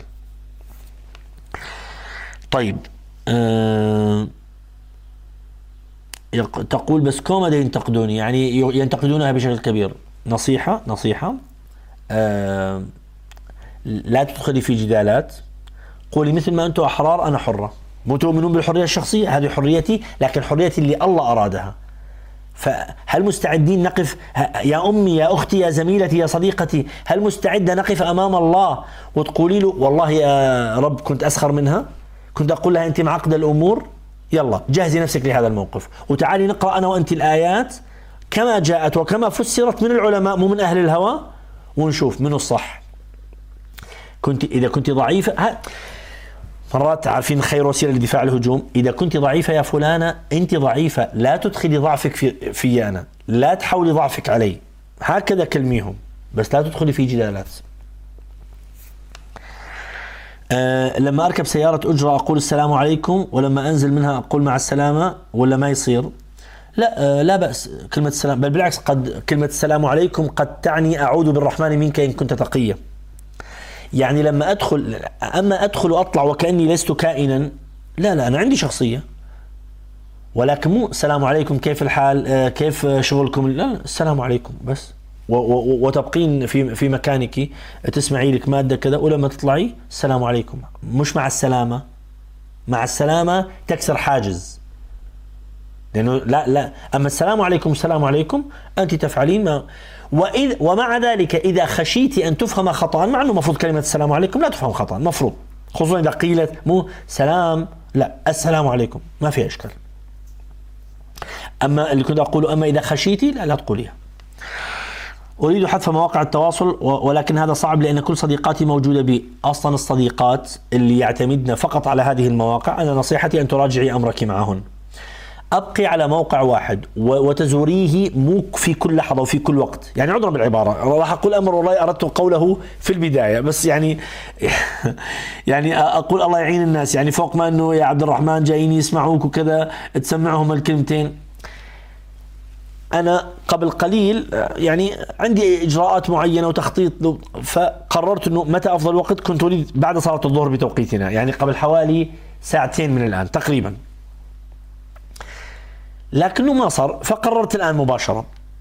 طيب أه تقول بس كوميدي ينتقدوني، يعني ينتقدونها بشكل كبير. نصيحة نصيحة أه لا تدخلي في جدالات، قولي مثل ما أنتم أحرار أنا حرة. مو تؤمنون بالحرية الشخصية، هذه حريتي، لكن حريتي اللي الله أرادها. فهل مستعدين نقف يا أمي يا أختي يا زميلتي يا صديقتي، هل مستعدة نقف أمام الله وتقولي له والله يا رب كنت أسخر منها، كنت أقول لها أنت معقدة الأمور، يلا جهزي نفسك لهذا الموقف وتعالي نقرأ أنا وأنت الآيات كما جاءت وكما فسرت من العلماء مو من أهل الهوى، ونشوف منه الصح. كنت إذا كنت ضعيفة، مرات عارفين خير وسيلة لدفاع الهجوم. إذا كنت ضعيفة يا فلانة، أنت ضعيفة، لا تدخلي ضعفك في, في أنا، لا تحولي ضعفك علي، هكذا كلميهم، بس لا تدخلي في جدالات. أه لما أركب سيارة أجرة أقول السلام عليكم، ولما أنزل منها أقول مع السلامة، ولا ما يصير؟ لا أه لا بأس كلمة السلام، بل بالعكس قد كلمة السلام عليكم قد تعني أعوذ بالرحمن منك إن كنت تقيا. يعني لما أدخل، أما أدخل وأطلع وكأني لست كائنا، لا لا أنا عندي شخصية، ولكن مو السلام عليكم كيف الحال أه كيف شغلكم، لا السلام عليكم بس، وتبقين في في مكانك تسمعي لك مادة كذا، ولما تطلعي السلام عليكم، مش مع السلامة. مع السلامة تكسر حاجز، لأنه لا لا أما السلام عليكم السلام عليكم أنت تفعلين ما. وإذ ومع ذلك إذا خشيت أن تفهم خطأ، مع أنه مفروض كلمة السلام عليكم لا تفهم خطأ، مفروض خصوصا إذا قيلت مو سلام، لا السلام عليكم ما في إشكال. أما اللي كنت أقوله أما إذا خشيتي لا لا تقوليها. أريد حذف مواقع التواصل ولكن هذا صعب لأن كل صديقاتي موجودة بي. أصلا الصديقات اللي يعتمدن فقط على هذه المواقع، أنا نصيحتي أن تراجعي أمرك معهن. أبقي على موقع واحد وتزوريه مو في كل لحظة وفي كل وقت. يعني عذرا بالعبارة، راح أقول أمر والله أردت قوله في البداية، بس يعني يعني أقول الله يعين الناس، يعني فوق ما أنه يا عبد الرحمن جايين يسمعوك وكذا تسمعهم الكلمتين. أنا قبل قليل يعني عندي إجراءات معينة وتخطيط، فقررت أنه متى أفضل وقت، كنت أريد بعد صلاة الظهر بتوقيتنا، يعني قبل حوالي ساعتين من الآن تقريبا، لكنه ما صار، فقررت الآن مباشرة.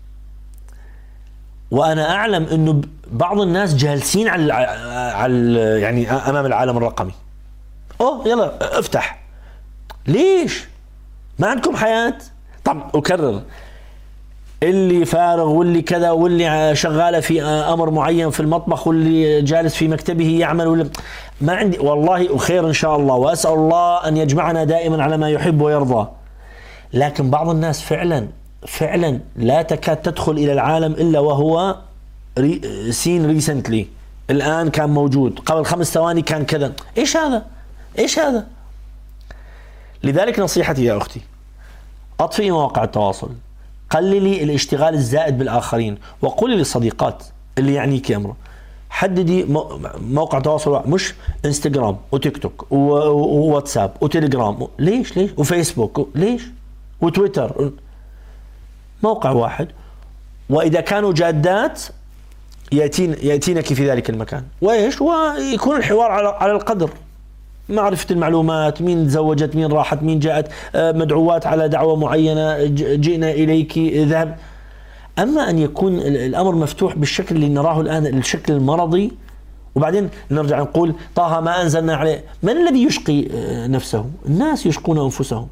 وأنا أعلم أنه بعض الناس جالسين على على يعني أمام العالم الرقمي، أوه يلا افتح، ليش ما عندكم حياة؟ طب أكرر، اللي فارغ واللي كذا واللي شغالة في أمر معين في المطبخ واللي جالس في مكتبه يعمل، واللي ما عندي والله وخير إن شاء الله، وأسأل الله أن يجمعنا دائما على ما يحب ويرضى. لكن بعض الناس فعلا فعلا لا تكاد تدخل إلى العالم إلا وهو ري سين ريسنتلي، الآن كان موجود، قبل خمس ثواني كان كذا. إيش هذا؟ إيش هذا؟ لذلك نصيحتي يا أختي، أطفئي مواقع التواصل، قللي الاشتغال الزائد بالآخرين، وقولي للصديقات اللي يعنيك أمره حددي موقع تواصل، مش انستغرام وتيك توك وواتساب وتليجرام، ليش ليش وفيسبوك ليش وتويتر، موقع واحد. وإذا كانوا جادات يأتين يأتينك في ذلك المكان، وإيش ويكون الحوار على على القدر، معرفة المعلومات، مين تزوجت، مين راحت، مين جاءت، مدعوات على دعوة معينة، جئنا إليك، ذهب. أما أن يكون الأمر مفتوح بالشكل اللي نراه الآن، الشكل المرضي، وبعدين نرجع نقول طه ما أنزلنا عليه، من الذي يشقي نفسه؟ الناس يشقون أنفسهم.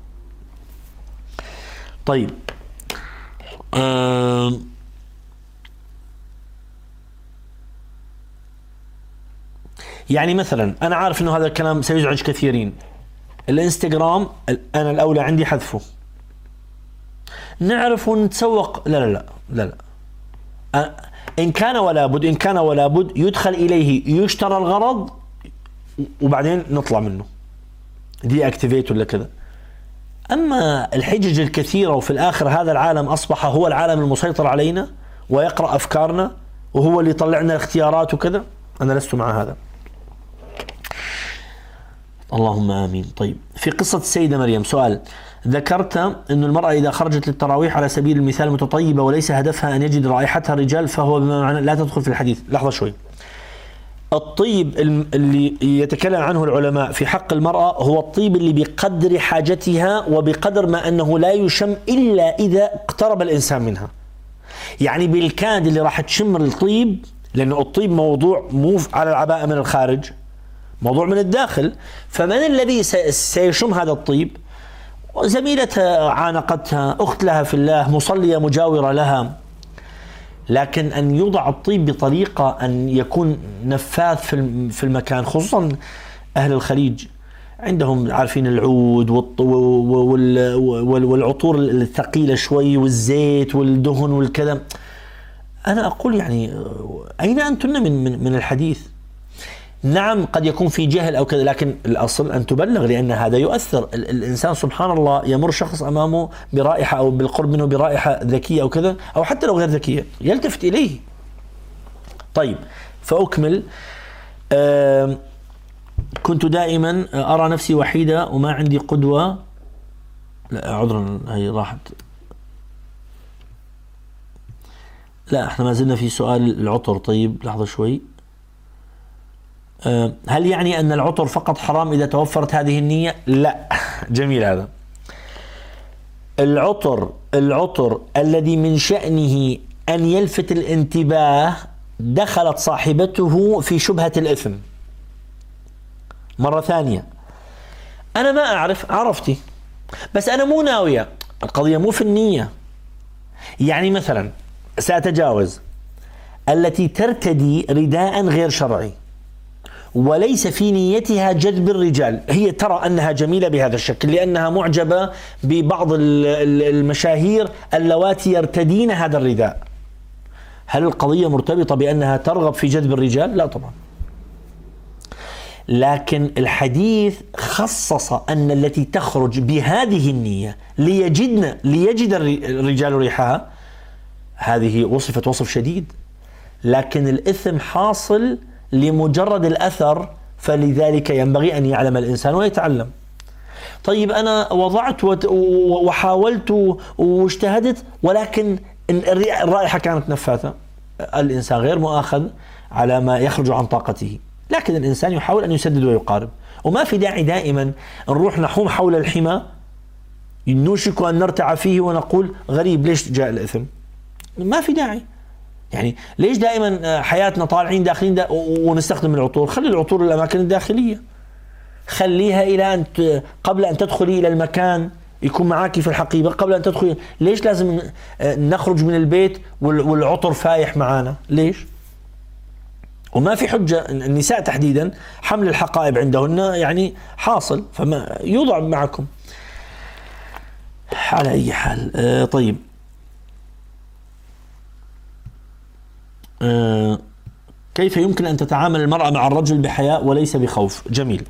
طيب آه يعني مثلا أنا عارف أنه هذا الكلام سيزعج كثيرين، الانستغرام أنا الأولى عندي حذفه، نعرف ونتسوق، لا لا لا لا لا إن كان ولا بد إن كان ولا بد يدخل إليه، يشترى الغرض وبعدين نطلع منه، دي أكتيفيت ولا كذا. أما الحجج الكثيرة وفي الآخر هذا العالم أصبح هو العالم المسيطر علينا ويقرأ أفكارنا وهو اللي يطلعنا اختيارات وكذا، أنا لست مع هذا. اللهم آمين. طيب في قصة السيدة مريم سؤال، ذكرت أن المرأة إذا خرجت للتراويح على سبيل المثال متطيبة وليس هدفها أن يجد رائحتها الرجال فهو بما معنى لا تدخل في الحديث. لحظة شوي، الطيب اللي يتكلم عنه العلماء في حق المرأة هو الطيب اللي بقدر حاجتها وبقدر ما أنه لا يشم إلا إذا اقترب الإنسان منها. يعني بالكاد اللي راح تشم الطيب، لأنه الطيب موضوع مو على العباءة من الخارج، موضوع من الداخل، فمن الذي سيشم هذا الطيب؟ زميلتها، عانقتها، أخت لها في الله، مصلية مجاورة لها. لكن أن يوضع الطيب بطريقة أن يكون نفاذ في المكان، خصوصا أهل الخليج عندهم عارفين العود والعطور الثقيلة شوي والزيت والدهن والكذا. أنا أقول يعني أين أنتن من من الحديث؟ نعم قد يكون في جهل أو كذا، لكن الأصل أن تبلغ، لأن هذا يؤثر. الإنسان سبحان الله يمر شخص أمامه برائحة أو بالقرب منه برائحة ذكية أو كذا، أو حتى لو غير ذكية يلتفت إليه. طيب فأكمل. آه كنت دائما أرى نفسي وحيدة وما عندي قدوة. لا عذرا هي راحت. لا احنا ما زلنا في سؤال العطر. طيب لحظة شوي. أه هل يعني أن العطر فقط حرام إذا توفرت هذه النية؟ لا. جميل هذا. العطر العطر الذي من شأنه أن يلفت الانتباه دخلت صاحبته في شبهة الإثم. مرة ثانية، أنا ما أعرف، عرفتي بس أنا مو ناوية. القضية مو في النية. يعني مثلا سأتجاوز التي ترتدي رداء غير شرعي وليس في نيتها جذب الرجال، هي ترى أنها جميلة بهذا الشكل لأنها معجبة ببعض المشاهير اللواتي يرتدين هذا الرداء، هل القضية مرتبطة بأنها ترغب في جذب الرجال؟ لا طبعا. لكن الحديث خصص أن التي تخرج بهذه النية ليجدن ليجد الرجال ريحها، هذه وصفت وصف شديد، لكن الإثم حاصل لمجرد الأثر، فلذلك ينبغي أن يعلم الإنسان ويتعلم. طيب أنا وضعت وحاولت واجتهدت ولكن الرائحة كانت نفاثة، الإنسان غير مؤاخذ على ما يخرج عن طاقته، لكن الإنسان يحاول أن يسدد ويقارب. وما في داعي دائما نروح نحوم حول الحمى نوشك أن نرتع فيه ونقول غريب ليش جاء الإثم. ما في داعي. يعني ليش دائما حياتنا طالعين داخلين دا ونستخدم العطور؟ خلي العطور الأماكن الداخلية، خليها إلى أن قبل أن تدخلي إلى المكان يكون معاكي في الحقيبة قبل أن تدخلي. ليش لازم نخرج من البيت والعطر فايح معانا؟ ليش؟ وما في حجة. النساء تحديدا حمل الحقائب عندهن يعني حاصل، فما يوضع معكم على أي حال. آه طيب آه كيف يمكن أن تتعامل المرأة مع الرجل بحياء وليس بخوف؟ جميل.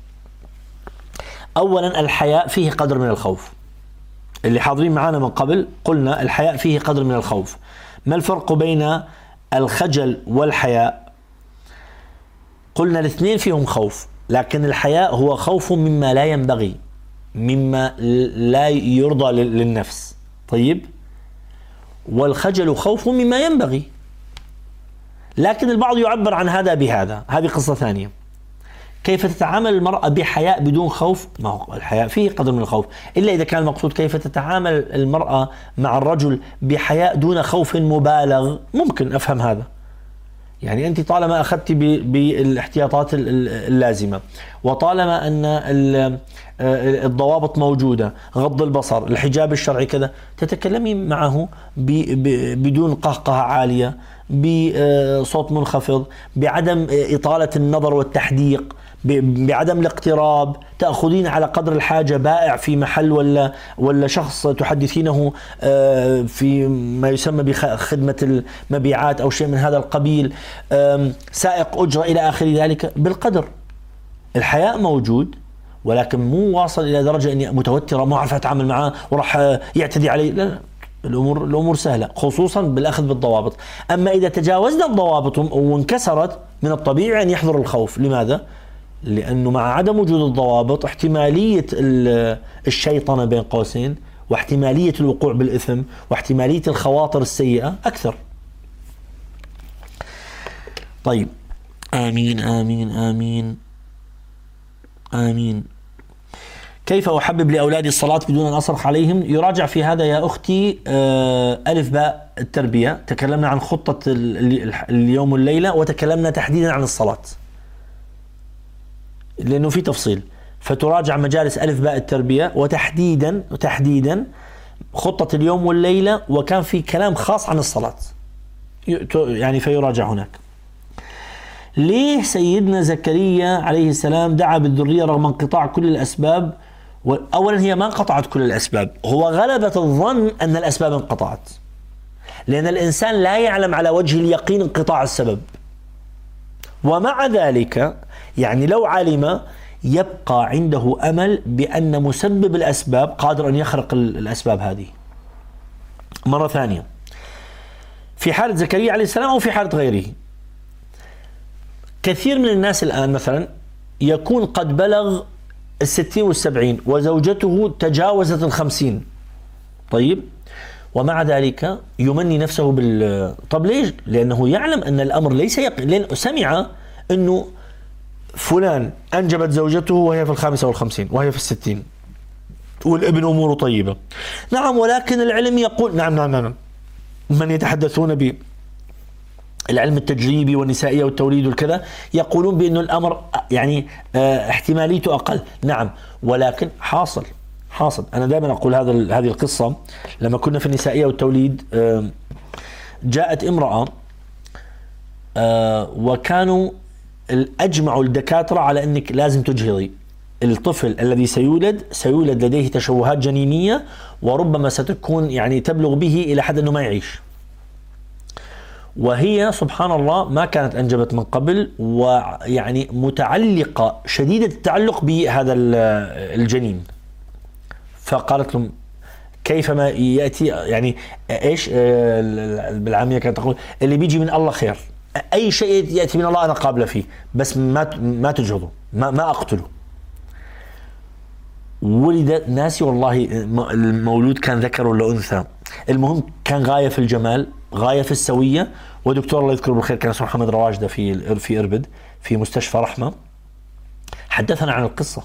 أولا الحياء فيه قدر من الخوف، اللي حاضرين معنا من قبل قلنا الحياء فيه قدر من الخوف. ما الفرق بين الخجل والحياء؟ قلنا الاثنين فيهم خوف، لكن الحياء هو خوف مما لا ينبغي، مما لا يرضى للنفس. طيب، والخجل خوف مما ينبغي، لكن البعض يعبر عن هذا بهذا. هذه قصة ثانية. كيف تتعامل المرأة بحياء بدون خوف؟ ما هو الحياء فيه قدر من الخوف، إلا إذا كان المقصود كيف تتعامل المرأة مع الرجل بحياء دون خوف مبالغ، ممكن أفهم هذا. يعني أنت طالما أخذت بالاحتياطات اللازمة، وطالما أن الضوابط موجودة، غض البصر، الحجاب الشرعي كذا، تتكلمي معه بدون قهقهة عالية، بصوت منخفض، بعدم إطالة النظر والتحديق، بعدم الاقتراب، تأخذين على قدر الحاجة بائع في محل ولا ولا شخص تحدثينه في ما يسمى بخدمة المبيعات أو شيء من هذا القبيل، سائق أجرة إلى آخر ذلك، بالقدر. الحياء موجود، ولكن مو واصل إلى درجة أني متوترة ما أعرف أتعامل معه وراح يعتدي علي. لا لا، الأمور الأمور سهلة، خصوصا بالأخذ بالضوابط. أما إذا تجاوزنا الضوابط وانكسرت، من الطبيعي أن يحضر الخوف. لماذا؟ لأنه مع عدم وجود الضوابط احتمالية الشيطنة بين قوسين، واحتمالية الوقوع بالإثم، واحتمالية الخواطر السيئة أكثر. طيب، آمين آمين آمين آمين. كيف أحبب لأولادي الصلاة بدون أن أصرخ عليهم؟ يراجع في هذا يا أختي ألف باء التربية، تكلمنا عن خطة اليوم والليلة، وتكلمنا تحديدا عن الصلاة لأنه في تفصيل، فتراجع مجالس ألف باء التربية وتحديدا وتحديدا خطة اليوم والليلة، وكان في كلام خاص عن الصلاة يعني فيراجع هناك. ليه سيدنا زكريا عليه السلام دعا بالذرية رغم انقطاع كل الأسباب؟ أولا هي ما انقطعت كل الأسباب، هو غلبة الظن أن الأسباب انقطعت، لأن الإنسان لا يعلم على وجه اليقين انقطاع السبب، ومع ذلك يعني لو علم يبقى عنده أمل بأن مسبب الأسباب قادر أن يخرق الأسباب هذه. مرة ثانية في حالة زكريا عليه السلام أو في حالة غيره، كثير من الناس الآن مثلا يكون قد بلغ الستين والسبعين وزوجته تجاوزت الخمسين، طيب ومع ذلك يمني نفسه بال طب ليش؟ لأنه يعلم أن الأمر ليس يقين، لأنه سمع أنه فلان أنجبت زوجته وهي في الخامسة والخمسين وهي في الستين والابن أموره طيبة. نعم، ولكن العلم يقول نعم نعم نعم من يتحدثون بالعلم التجريبي والنسائية والتوليد والكذا يقولون بأنه الأمر يعني اه احتماليته أقل. نعم، ولكن حاصل حاصل أنا دائما أقول هذا هذه القصة. لما كنا في النسائية والتوليد اه جاءت امرأة اه وكانوا أجمعوا الدكاترة على أنك لازم تجهضي الطفل الذي سيولد سيولد لديه تشوهات جنينية وربما ستكون يعني تبلغ به إلى حد أنه ما يعيش. وهي سبحان الله ما كانت أنجبت من قبل، ويعني متعلقة شديدة التعلق بهذا الجنين. فقالت لهم كيف ما يأتي يعني إيش بالعامية كانت تقول اللي بيجي من الله خير، أي شيء يأتي من الله أنا قابلة فيه، بس ما ما تجهضه، ما ما أقتله. ولد ناسي والله المولود كان ذكر ولا أنثى، المهم كان غاية في الجمال، غاية في السوية. ودكتور الله يذكره بالخير كان اسمه محمد رواجدة في في إربد في مستشفى رحمة، حدثنا عن القصة.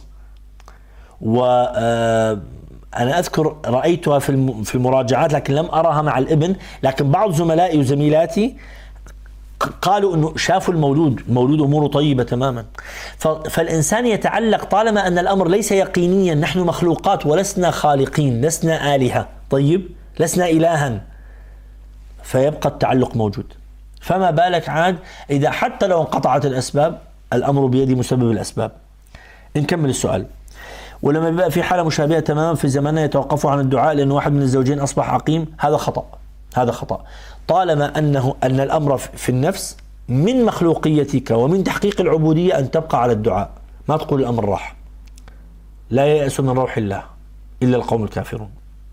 وأنا أذكر رأيتها في في المراجعات لكن لم أراها مع الابن، لكن بعض زملائي وزميلاتي قالوا أنه شافوا المولود، المولود أموره طيبة تماما. فالإنسان يتعلق طالما أن الأمر ليس يقينيا، نحن مخلوقات ولسنا خالقين، لسنا آلهة، طيب لسنا إلها، فيبقى التعلق موجود. فما بالك عاد إذا حتى لو انقطعت الأسباب الأمر بيد مسبب الأسباب. نكمل السؤال. ولما بقى في حالة مشابهة تماما في زماننا يتوقفوا عن الدعاء لأن واحد من الزوجين أصبح عقيم، هذا خطأ، هذا خطأ. طالما أنه أن الأمر في النفس من مخلوقيتك ومن تحقيق العبودية أن تبقى على الدعاء، ما تقول الأمر راح. لا ييأس من روح الله إلا القوم الكافرون.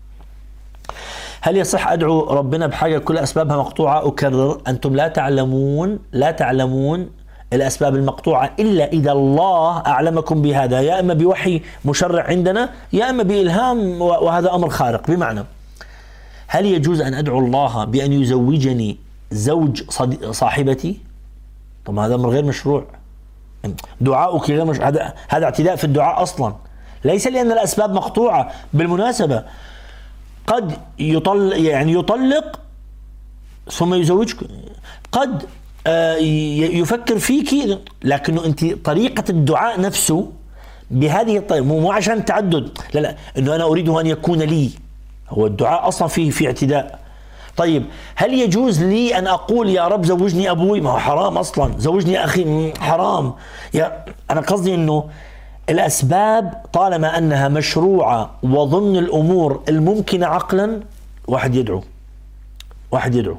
هل يصح أدعو ربنا بحاجة كل أسبابها مقطوعة؟ أكرر، أنتم لا تعلمون لا تعلمون الأسباب المقطوعة إلا إذا الله أعلمكم بهذا، يا إما بوحي مشرع عندنا يا إما بإلهام، وهذا أمر خارق. بمعنى هل يجوز أن أدعو الله بأن يزوجني زوج صاحبتي؟ طب هذا أمر غير مشروع، دعاؤك غير مشروع، هذا هذا اعتداء في الدعاء أصلا، ليس لأن الأسباب مقطوعة. بالمناسبة قد يطلق يعني يطلق ثم يزوجك، قد يفكر فيك، لكنه أنت طريقة الدعاء نفسه بهذه الطريقة، مو عشان تعدد، لا لا، إنه أنا أريده أن يكون لي، هو الدعاء أصلا فيه في اعتداء. طيب هل يجوز لي أن أقول يا رب زوجني أبوي؟ ما هو حرام أصلا. زوجني أخي حرام. يا أنا قصدي إنه الأسباب طالما أنها مشروعة وضمن الأمور الممكنة عقلا، واحد يدعو واحد يدعو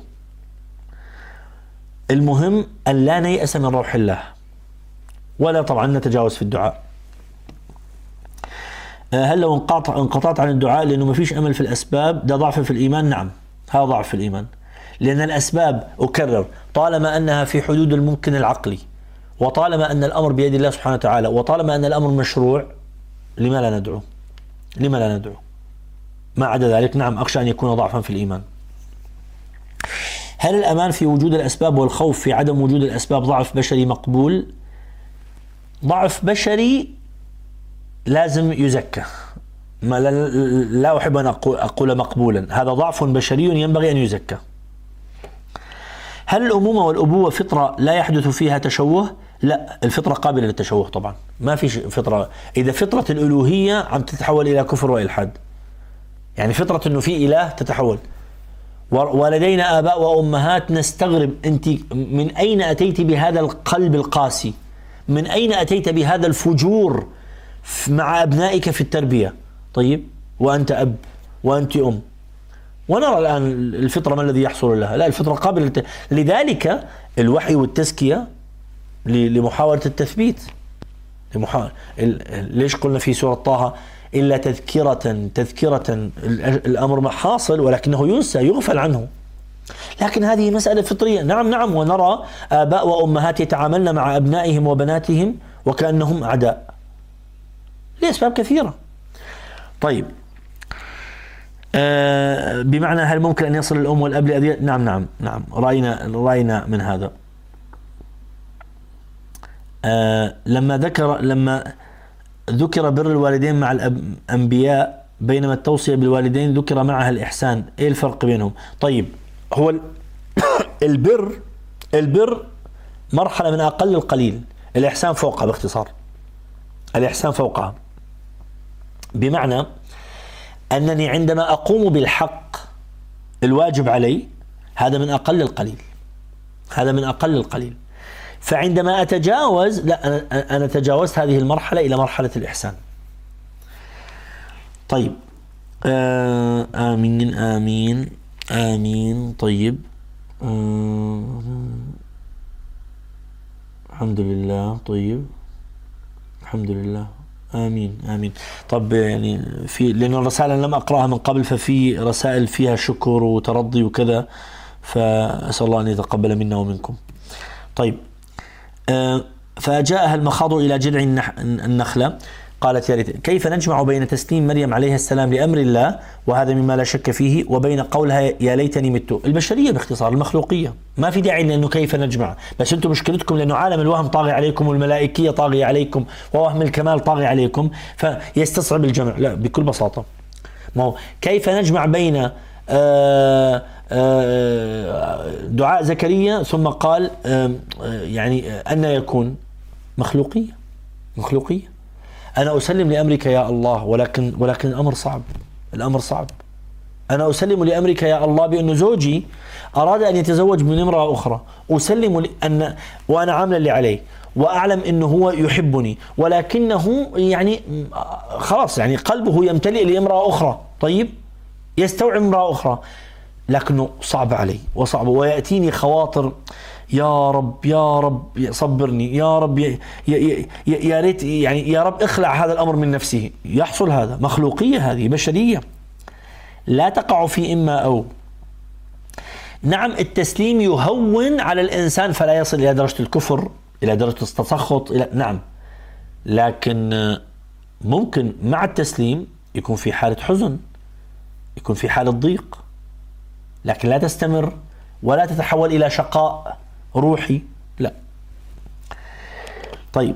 المهم أن لا نيأس من روح الله، ولا طبعا نتجاوز في الدعاء. هل لو انقطع انقطعت عن الدعاء لأنه ما فيش أمل في الأسباب ده ضعف في الإيمان؟ نعم، هذا ضعف في الإيمان، لأن الأسباب أكرر طالما أنها في حدود الممكن العقلي، وطالما أن الأمر بيد الله سبحانه وتعالى، وطالما أن الأمر مشروع، لما لا ندعو؟ لما لا ندعو؟ ما عدا ذلك نعم أخشى أن يكون ضعفا في الإيمان. هل الأمان في وجود الأسباب والخوف في عدم وجود الأسباب ضعف بشري مقبول؟ ضعف بشري لازم يزكى، ما لا, لا أحب أن أقول مقبولا، هذا ضعف بشري ينبغي أن يزكى. هل الأمومة والأبوة فطرة لا يحدث فيها تشوه؟ لا، الفطرة قابلة للتشوه طبعا، ما في فطرة. إذا فطرة الألوهية عم تتحول إلى كفر وإلحاد، يعني فطرة أنه في إله تتحول. ولدينا آباء وأمهات نستغرب أنت من أين أتيت بهذا القلب القاسي؟ من أين أتيت بهذا الفجور مع أبنائك في التربية؟ طيب وأنت أب وأنت أم، ونرى الآن الفطرة ما الذي يحصل لها. لا، الفطرة قابلة. لذلك الوحي والتزكية لمحاولة التثبيت. لمحاولة ليش قلنا في سورة طه إلا تذكرة تذكرة، الأمر حاصل ولكنه ينسى يغفل عنه. لكن هذه مسألة فطرية. نعم نعم ونرى آباء وأمهات يتعاملن مع أبنائهم وبناتهم وكأنهم أعداء لأسباب كثيرة. طيب آه بمعنى هل ممكن أن يصل الأم والأب لأذية؟ نعم نعم نعم رأينا رأينا من هذا. آه لما ذكر لما ذكر بر الوالدين مع الأنبياء بينما التوصية بالوالدين ذكر معها الإحسان، إيه الفرق بينهم؟ طيب هو البر البر مرحلة من أقل القليل، الإحسان فوقها باختصار، الإحسان فوقها، بمعنى أنني عندما أقوم بالحق الواجب علي هذا من أقل القليل، هذا من أقل القليل. فعندما أتجاوز لا أنا, أنا تجاوزت هذه المرحلة إلى مرحلة الإحسان. طيب آه آمين آمين آمين. طيب آه الحمد لله. طيب الحمد لله آمين آمين. طب يعني في لأن الرسائل لم أقرأها من قبل ففي رسائل فيها شكر وترضي وكذا، فأسأل الله أن يتقبل منا ومنكم. طيب آه فجاءها المخاض إلى جذع النخلة قالت يا ريت كيف نجمع بين تسليم مريم عليها السلام لأمر الله وهذا مما لا شك فيه وبين قولها يا ليتني مت. البشرية باختصار المخلوقية، ما في داعي لأنه كيف نجمع، بس أنتم مشكلتكم لأنه عالم الوهم طاغي عليكم والملائكية طاغية عليكم ووهم الكمال طاغي عليكم فيستصعب الجمع. لا بكل بساطة، ما هو كيف نجمع بين آآ آآ دعاء زكريا ثم قال يعني أن يكون مخلوقية مخلوقية. أنا أسلم لأمرك يا الله ولكن ولكن الأمر صعب، الأمر صعب. أنا أسلم لأمرك يا الله بأن زوجي أراد أن يتزوج من امرأة أخرى، أسلم أن وأنا عامل اللي عليه وأعلم أنه هو يحبني ولكنه يعني خلاص يعني قلبه يمتلئ لامرأة أخرى، طيب يستوعب امرأة أخرى لكنه صعب علي وصعب ويأتيني خواطر يا رب يا رب صبرني يا رب يا, يا, يا ريت يعني يا رب اخلع هذا الأمر من نفسه. يحصل هذا، مخلوقية هذه بشرية لا تقع في إما أو. نعم التسليم يهون على الإنسان فلا يصل إلى درجة الكفر إلى درجة التسخط إلى نعم، لكن ممكن مع التسليم يكون في حالة حزن، يكون في حالة ضيق، لكن لا تستمر ولا تتحول إلى شقاء روحي، لا. طيب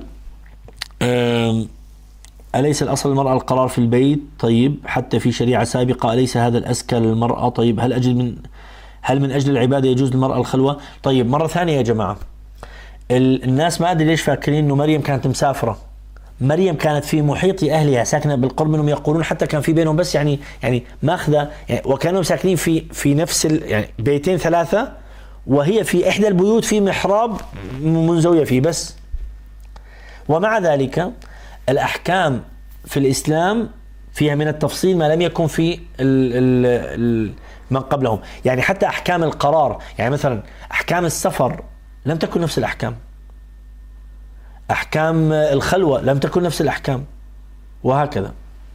أليس الأصل المرأة القرار في البيت؟ طيب حتى في شريعة سابقة أليس هذا الأزكى للمرأة؟ طيب هل أجل من هل من أجل العبادة يجوز للمرأة الخلوة؟ طيب مرة ثانية يا جماعة، الناس ما أدري ليش فاكرين إنه مريم كانت مسافرة. مريم كانت في محيط أهلها ساكنة بالقرب منهم، يقولون حتى كان في بينهم بس يعني يعني ماخذة يعني وكانوا ساكنين في في نفس يعني بيتين ثلاثة وهي في إحدى البيوت في محراب منزوية فيه بس. ومع ذلك الأحكام في الإسلام فيها من التفصيل ما لم يكن في ال ال ال من قبلهم. يعني حتى أحكام القرار، يعني مثلا أحكام السفر لم تكن نفس الأحكام، أحكام الخلوة لم تكن نفس الأحكام، وهكذا.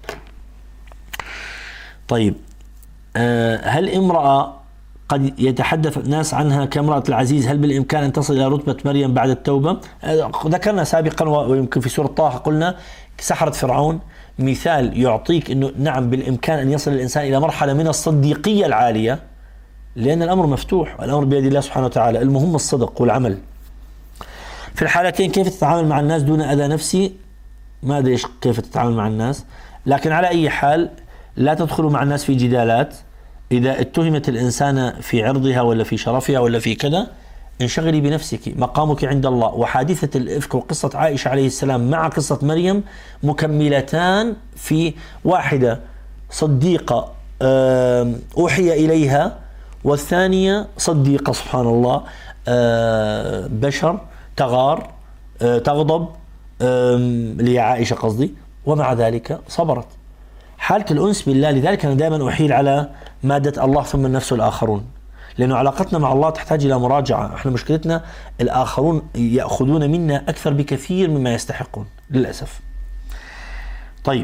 طيب هل امرأة قد يتحدث الناس عنها كامرأة العزيز هل بالإمكان أن تصل إلى رتبة مريم بعد التوبة؟ ذكرنا سابقا ويمكن في سورة طه قلنا سحرة فرعون مثال يعطيك أنه نعم بالإمكان أن يصل الإنسان إلى مرحلة من الصديقية العالية، لأن الأمر مفتوح، الأمر بيد الله سبحانه وتعالى، المهم الصدق والعمل. في الحالتين كيف تتعامل مع الناس دون أذى نفسي؟ ما أدري كيف تتعامل مع الناس، لكن على أي حال لا تدخلوا مع الناس في جدالات. إذا اتهمت الإنسان في عرضها ولا في شرفها ولا في كذا انشغلي بنفسك، مقامك عند الله. وحادثة الإفك وقصة عائشة عليه السلام مع قصة مريم مكملتان، في واحدة صديقة أوحي إليها والثانية صديقة سبحان الله بشر تغار تغضب لعائشة قصدي، ومع ذلك صبرت. حالة الأنس بالله، لذلك أنا دائما أحيل على مادة الله ثم النفس الآخرون. لأنه علاقتنا مع الله تحتاج إلى مراجعة. احنا مشكلتنا الآخرون يأخذون منا أكثر بكثير مما يستحقون للأسف. طيب،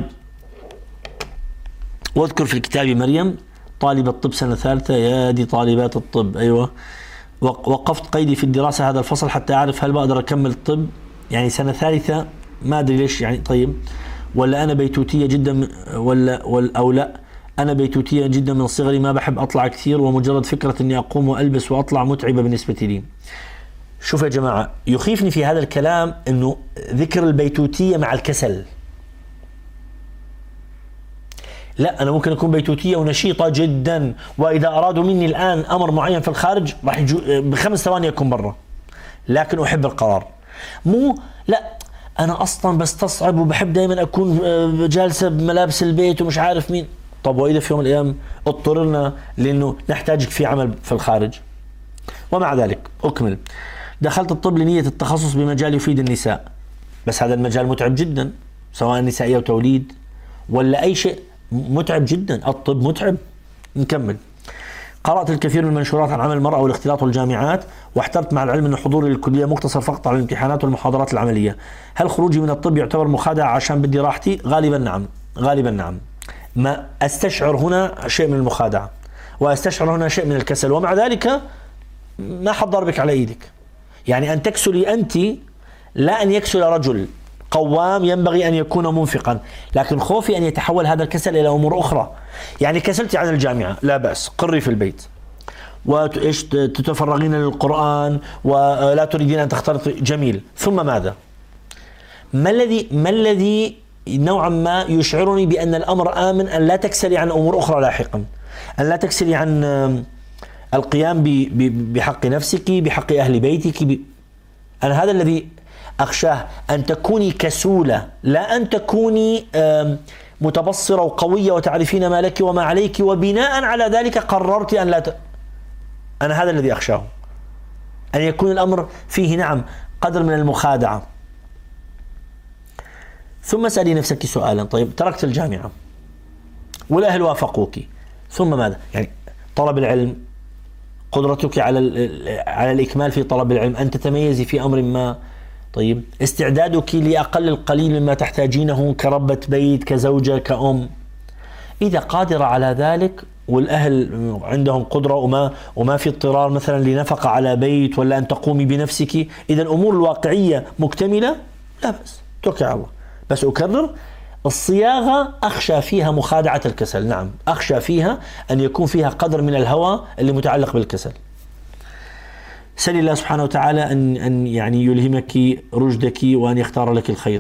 واذكر في الكتاب مريم طالبة طب سنة ثالثة، يا دي طالبات الطب. أيوة، وقفت قيدي في الدراسة هذا الفصل حتى أعرف هل بقدر أكمل الطب، يعني سنة ثالثة ما أدري ليش يعني. طيب، ولا أنا بيتوتية جدا ولا, ولا أو لا أنا بيتوتية جدا من صغري، ما بحب أطلع كثير، ومجرد فكرة أني أقوم وألبس وأطلع متعبة بالنسبة لي. شوف يا جماعة، يخيفني في هذا الكلام أنه ذكر البيتوتية مع الكسل. لا، أنا ممكن أكون بيتوتية ونشيطة جدا، وإذا أرادوا مني الآن أمر معين في الخارج راح بخمس ثواني أكون برا، لكن أحب القرار. مو لا أنا أصلا بستصعب وبحب دائما أكون جالسة بملابس البيت ومش عارف مين. طب وإذا في يوم من الأيام اضطررنا لأنه نحتاجك في عمل في الخارج؟ ومع ذلك أكمل. دخلت الطب لنية التخصص بمجال يفيد النساء، بس هذا المجال متعب جدا، سواء نسائية وتوليد ولا أي شيء، متعب جدا. الطب متعب. نكمل. قرأت الكثير من المنشورات عن عمل المرأة والاختلاط والجامعات، واحترت مع العلم أن حضوري للكلية مقتصر فقط على الامتحانات والمحاضرات العملية. هل خروجي من الطب يعتبر مخادعة عشان بدي راحتي؟ غالبا نعم، غالبا نعم. ما أستشعر هنا شيء من المخادعة، وأستشعر هنا شيء من الكسل، ومع ذلك ما حد ضربك على إيدك. يعني أن تكسلي أنت، لا أن يكسل رجل قوام ينبغي أن يكون منفقا، لكن خوفي أن يتحول هذا الكسل إلى أمور أخرى. يعني كسلتي عن الجامعة، لا بأس، قري في البيت وإيش تتفرغين للقرآن ولا تريدين أن تختلطي، جميل. ثم ماذا؟ ما الذي ما الذي نوعا ما يشعرني بأن الأمر آمن، أن لا تكسلي عن أمور أخرى لاحقا، أن لا تكسلي عن القيام بحق نفسك، بحق أهل بيتك. ب... أنا هذا الذي أخشاه، أن تكوني كسولة، لا أن تكوني متبصرة وقوية وتعرفين ما لك وما عليك، وبناء على ذلك قررت أن لا ت... أنا هذا الذي أخشاه، أن يكون الأمر فيه نعم قدر من المخادعة. ثم سألي نفسك سؤالا، طيب تركت الجامعة والأهل وافقوك، ثم ماذا؟ يعني طلب العلم، قدرتك على على الإكمال في طلب العلم، أن تتميزي في أمر ما. طيب استعدادك لأقل القليل مما تحتاجينه كربة بيت، كزوجة، كأم. إذا قادرة على ذلك والأهل عندهم قدرة وما وما في اضطرار مثلا لنفقة على بيت ولا أن تقومي بنفسك، إذا الأمور الواقعية مكتملة، لا بأس، توكل على الله. بس أكرر، الصياغة أخشى فيها مخادعة الكسل. نعم، أخشى فيها أن يكون فيها قدر من الهوى اللي متعلق بالكسل. سأل الله سبحانه وتعالى أن أن يعني يلهمك رشدك وأن يختار لك الخير.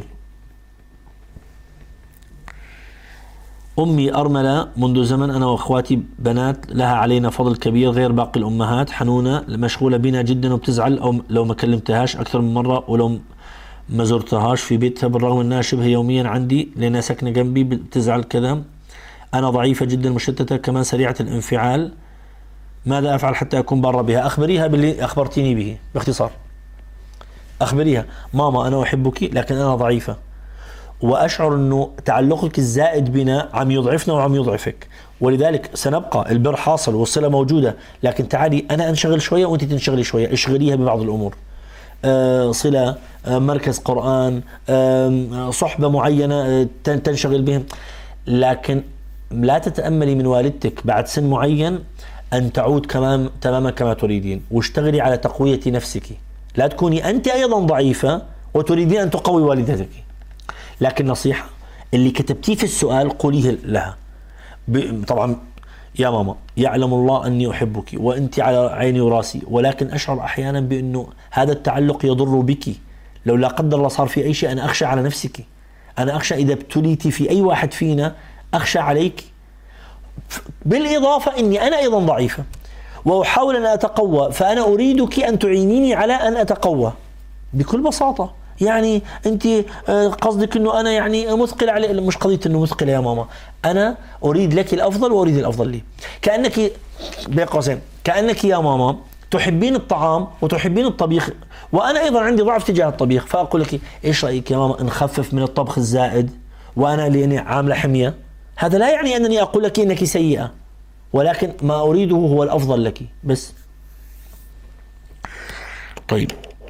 أمي أرملة منذ زمن، أنا وأخواتي بنات، لها علينا فضل كبير غير باقي الأمهات، حنونة، مشغولة بنا جدا، وبتزعل أو لو ما كلمتهاش أكثر من مرة، ولو ما زرتهاش في بيتها بالرغم أنها شبه يوميا عندي لأنها ساكنة جنبي، بتزعل كذا. أنا ضعيفة جدا مشتتة، كمان سريعة الانفعال. ماذا أفعل حتى أكون بارة بها؟ أخبريها باللي أخبرتيني به باختصار. أخبريها ماما أنا أحبك لكن أنا ضعيفة، وأشعر أنه تعلقك الزائد بنا عم يضعفنا وعم يضعفك، ولذلك سنبقى، البر حاصل والصلة موجودة، لكن تعالي أنا أنشغل شوية وأنت تنشغلي شوية، اشغليها ببعض الأمور. أه صلة، أه مركز قرآن، أه صحبة معينة تنشغل بهم، لكن لا تتأملي من والدتك بعد سن معين أن تعود كمان تماما كما تريدين، واشتغلي على تقوية نفسك. لا تكوني أنت أيضا ضعيفة وتريدين أن تقوي والدتك. لكن نصيحة، اللي كتبتيه في السؤال قوليه لها. طبعا يا ماما يعلم الله أني أحبك وأنت على عيني وراسي، ولكن أشعر أحيانا بأنه هذا التعلق يضر بك، لو لا قدر الله صار في أي شيء أنا أخشى على نفسك، أنا أخشى إذا ابتليتي في أي واحد فينا أخشى عليك، بالإضافة أني أنا أيضا ضعيفة وأحاول أن أتقوى، فأنا أريدك أن تعينيني على أن أتقوى بكل بساطة. يعني أنت قصدك أنه أنا يعني مثقل علي، مش قضية أنه مثقل يا ماما، أنا أريد لك الأفضل وأريد الأفضل لي. كأنك بين قوسين، كأنك يا ماما تحبين الطعام وتحبين الطبيخ، وأنا أيضا عندي ضعف تجاه الطبيخ، فأقول لك إيش رأيك يا ماما نخفف من الطبخ الزائد، وأنا لأني عاملة حمية. هذا لا يعني أنني أقول لك إنك سيئة، ولكن ما أريده هو الأفضل لك بس. طيب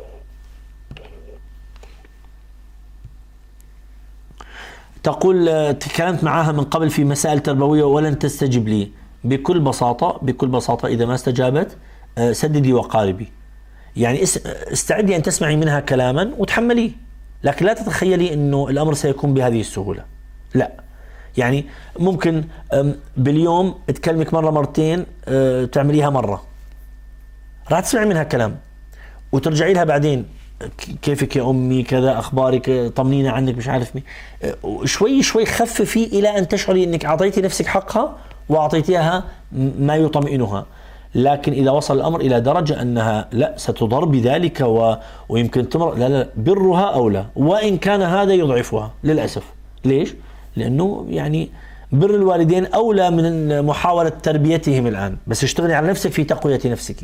تقول تكلمت معها من قبل في مسائل تربوية ولن تستجب لي. بكل بساطة بكل بساطة إذا ما استجابت سددي وقاربي، يعني استعدي أن تسمعي منها كلاما وتحمليه، لكن لا تتخيلي أنه الأمر سيكون بهذه السهولة، لا. يعني ممكن باليوم تكلمك مرة مرتين تعمليها مرة، راح تسمعي منها كلام وترجعي لها بعدين كيفك يا أمي كذا أخبارك طمنينا عنك مش عارف مين، شوي شوي خففي إلى أن تشعري أنك أعطيتي نفسك حقها وأعطيتيها ما يطمئنها. لكن إذا وصل الأمر إلى درجة أنها لا ستضر بذلك و... ويمكن تمر، لا لا برها أولى، وإن كان هذا يضعفها للأسف. ليش؟ لأنه يعني بر الوالدين أولى من محاولة تربيتهم الآن، بس اشتغلي على نفسك في تقوية نفسك.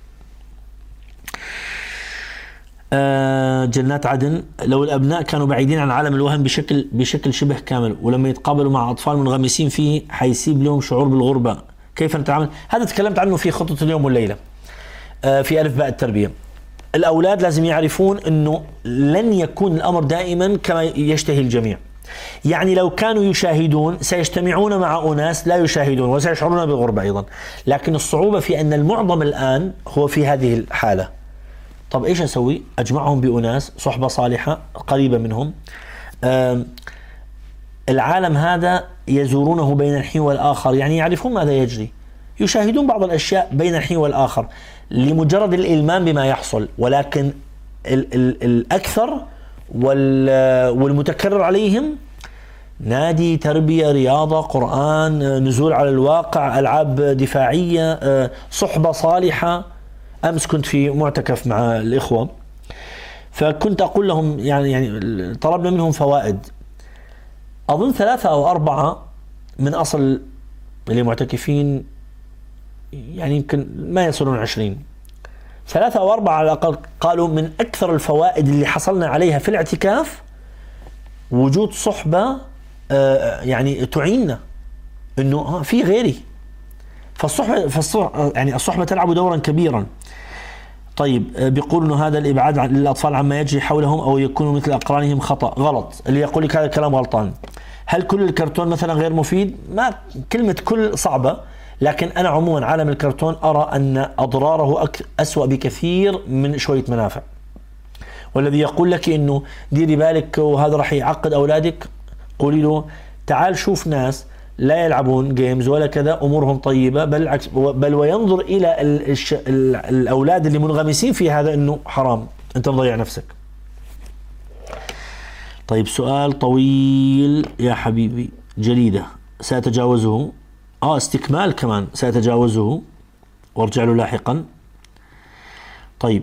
آه جنات عدن، لو الأبناء كانوا بعيدين عن عالم الوهم بشكل بشكل شبه كامل، ولما يتقابلوا مع أطفال منغمسين فيه حيسيب لهم شعور بالغربة، كيف نتعامل؟ هذا تكلمت عنه في خطة اليوم والليلة آه في ألف باء التربية. الأولاد لازم يعرفون أنه لن يكون الأمر دائما كما يشتهي الجميع. يعني لو كانوا يشاهدون سيجتمعون مع أناس لا يشاهدون وسيشعرون بالغربة أيضا، لكن الصعوبة في أن المعظم الآن هو في هذه الحالة. طب إيش أسوي؟ أجمعهم بأناس صحبة صالحة قريبة منهم. العالم هذا يزورونه بين الحين والآخر، يعني يعرفون ماذا يجري، يشاهدون بعض الأشياء بين الحين والآخر لمجرد الإلمام بما يحصل، ولكن ال ال الأكثر والمتكرر عليهم نادي، تربية، رياضة، قرآن، نزول على الواقع، ألعاب دفاعية، صحبة صالحة. أمس كنت في معتكف مع الإخوة فكنت أقول لهم يعني يعني طلبنا منهم فوائد، أظن ثلاثة أو أربعة من أصل اللي معتكفين يعني يمكن ما يصلون عشرين، ثلاثة أو أربعة على الأقل قالوا من أكثر الفوائد اللي حصلنا عليها في الاعتكاف وجود صحبة آه يعني تعيننا إنه في غيري، فالصحبة فالصحبة يعني الصحبة تلعب دورا كبيرا. طيب بيقول إنه هذا الإبعاد عن الأطفال عما يجري حولهم أو يكونوا مثل أقرانهم خطأ. غلط، اللي يقول لك هذا الكلام غلطان. هل كل الكرتون مثلا غير مفيد؟ ما كلمة كل صعبة، لكن أنا عموما عالم الكرتون أرى أن أضراره أسوأ بكثير من شوية منافع. والذي يقول لك إنه ديري بالك وهذا راح يعقد أولادك، قولي له تعال شوف ناس لا يلعبون جيمز ولا كذا أمورهم طيبة، بل عكس، بل وينظر إلى الش... الأولاد اللي منغمسين في هذا إنه حرام، أنت مضيع نفسك. طيب سؤال طويل يا حبيبي، جليدة سأتجاوزه، آه استكمال كمان سأتجاوزه وارجع له لاحقا. طيب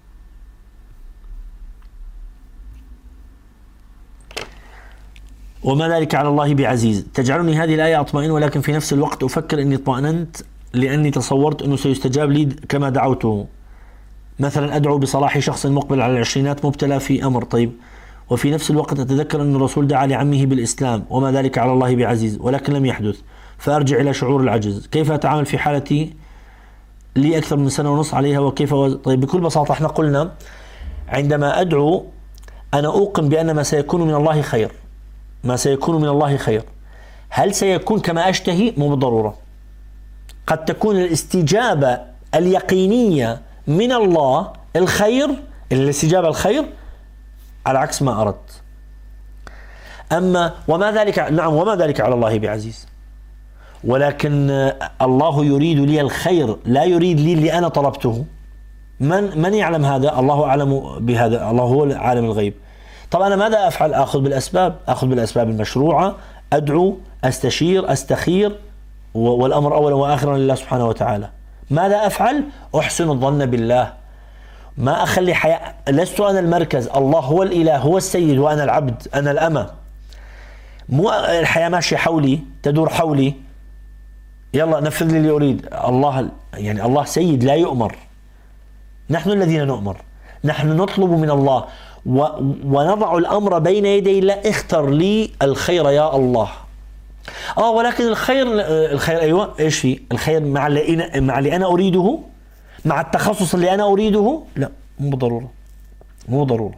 وما ذلك على الله بعزيز، تجعلني هذه الآية أطمئن ولكن في نفس الوقت أفكر أني اطمأننت لأني تصورت أنه سيستجاب لي كما دعوته. مثلا أدعو بصلاح شخص مقبل على العشرينات مبتلى في أمر، طيب وفي نفس الوقت أتذكر أن الرسول دعا لعمه بالإسلام وما ذلك على الله بعزيز ولكن لم يحدث، فأرجع إلى شعور العجز. كيف أتعامل في حالتي لي أكثر من سنة ونص عليها وكيف و... طيب بكل بساطة احنا قلنا عندما أدعو أنا أوقن بأن ما سيكون من الله خير، ما سيكون من الله خير. هل سيكون كما أشتهي؟ مو بالضرورة، قد تكون الاستجابة اليقينية من الله الخير، الاستجابة الخير على عكس ما أردت. أما وما ذلك، نعم وما ذلك على الله بعزيز، ولكن الله يريد لي الخير لا يريد لي اللي أنا طلبته. من من يعلم هذا؟ الله أعلم بهذا، الله هو عالم الغيب. طب أنا ماذا أفعل؟ أخذ بالأسباب، أخذ بالأسباب المشروعة، أدعو، أستشير، أستخير، والأمر أولا وآخرا لله سبحانه وتعالى. ماذا أفعل؟ أحسن الظن بالله، ما أخلي حياة، لست أنا المركز، الله هو الإله، هو السيد وأنا العبد، أنا الأمة. مو الحياة ماشية حولي، تدور حولي، يلا نفذ لي اللي أريد. الله يعني الله سيد لا يؤمر، نحن الذين نؤمر، نحن نطلب من الله ونضع الأمر بين يدي الله، اختر لي الخير يا الله. اه ولكن الخير الخير ايوه ايش في الخير مع اللي مع اللي انا اريده، مع التخصص اللي انا اريده؟ لا مو ضروره، مو ضروره.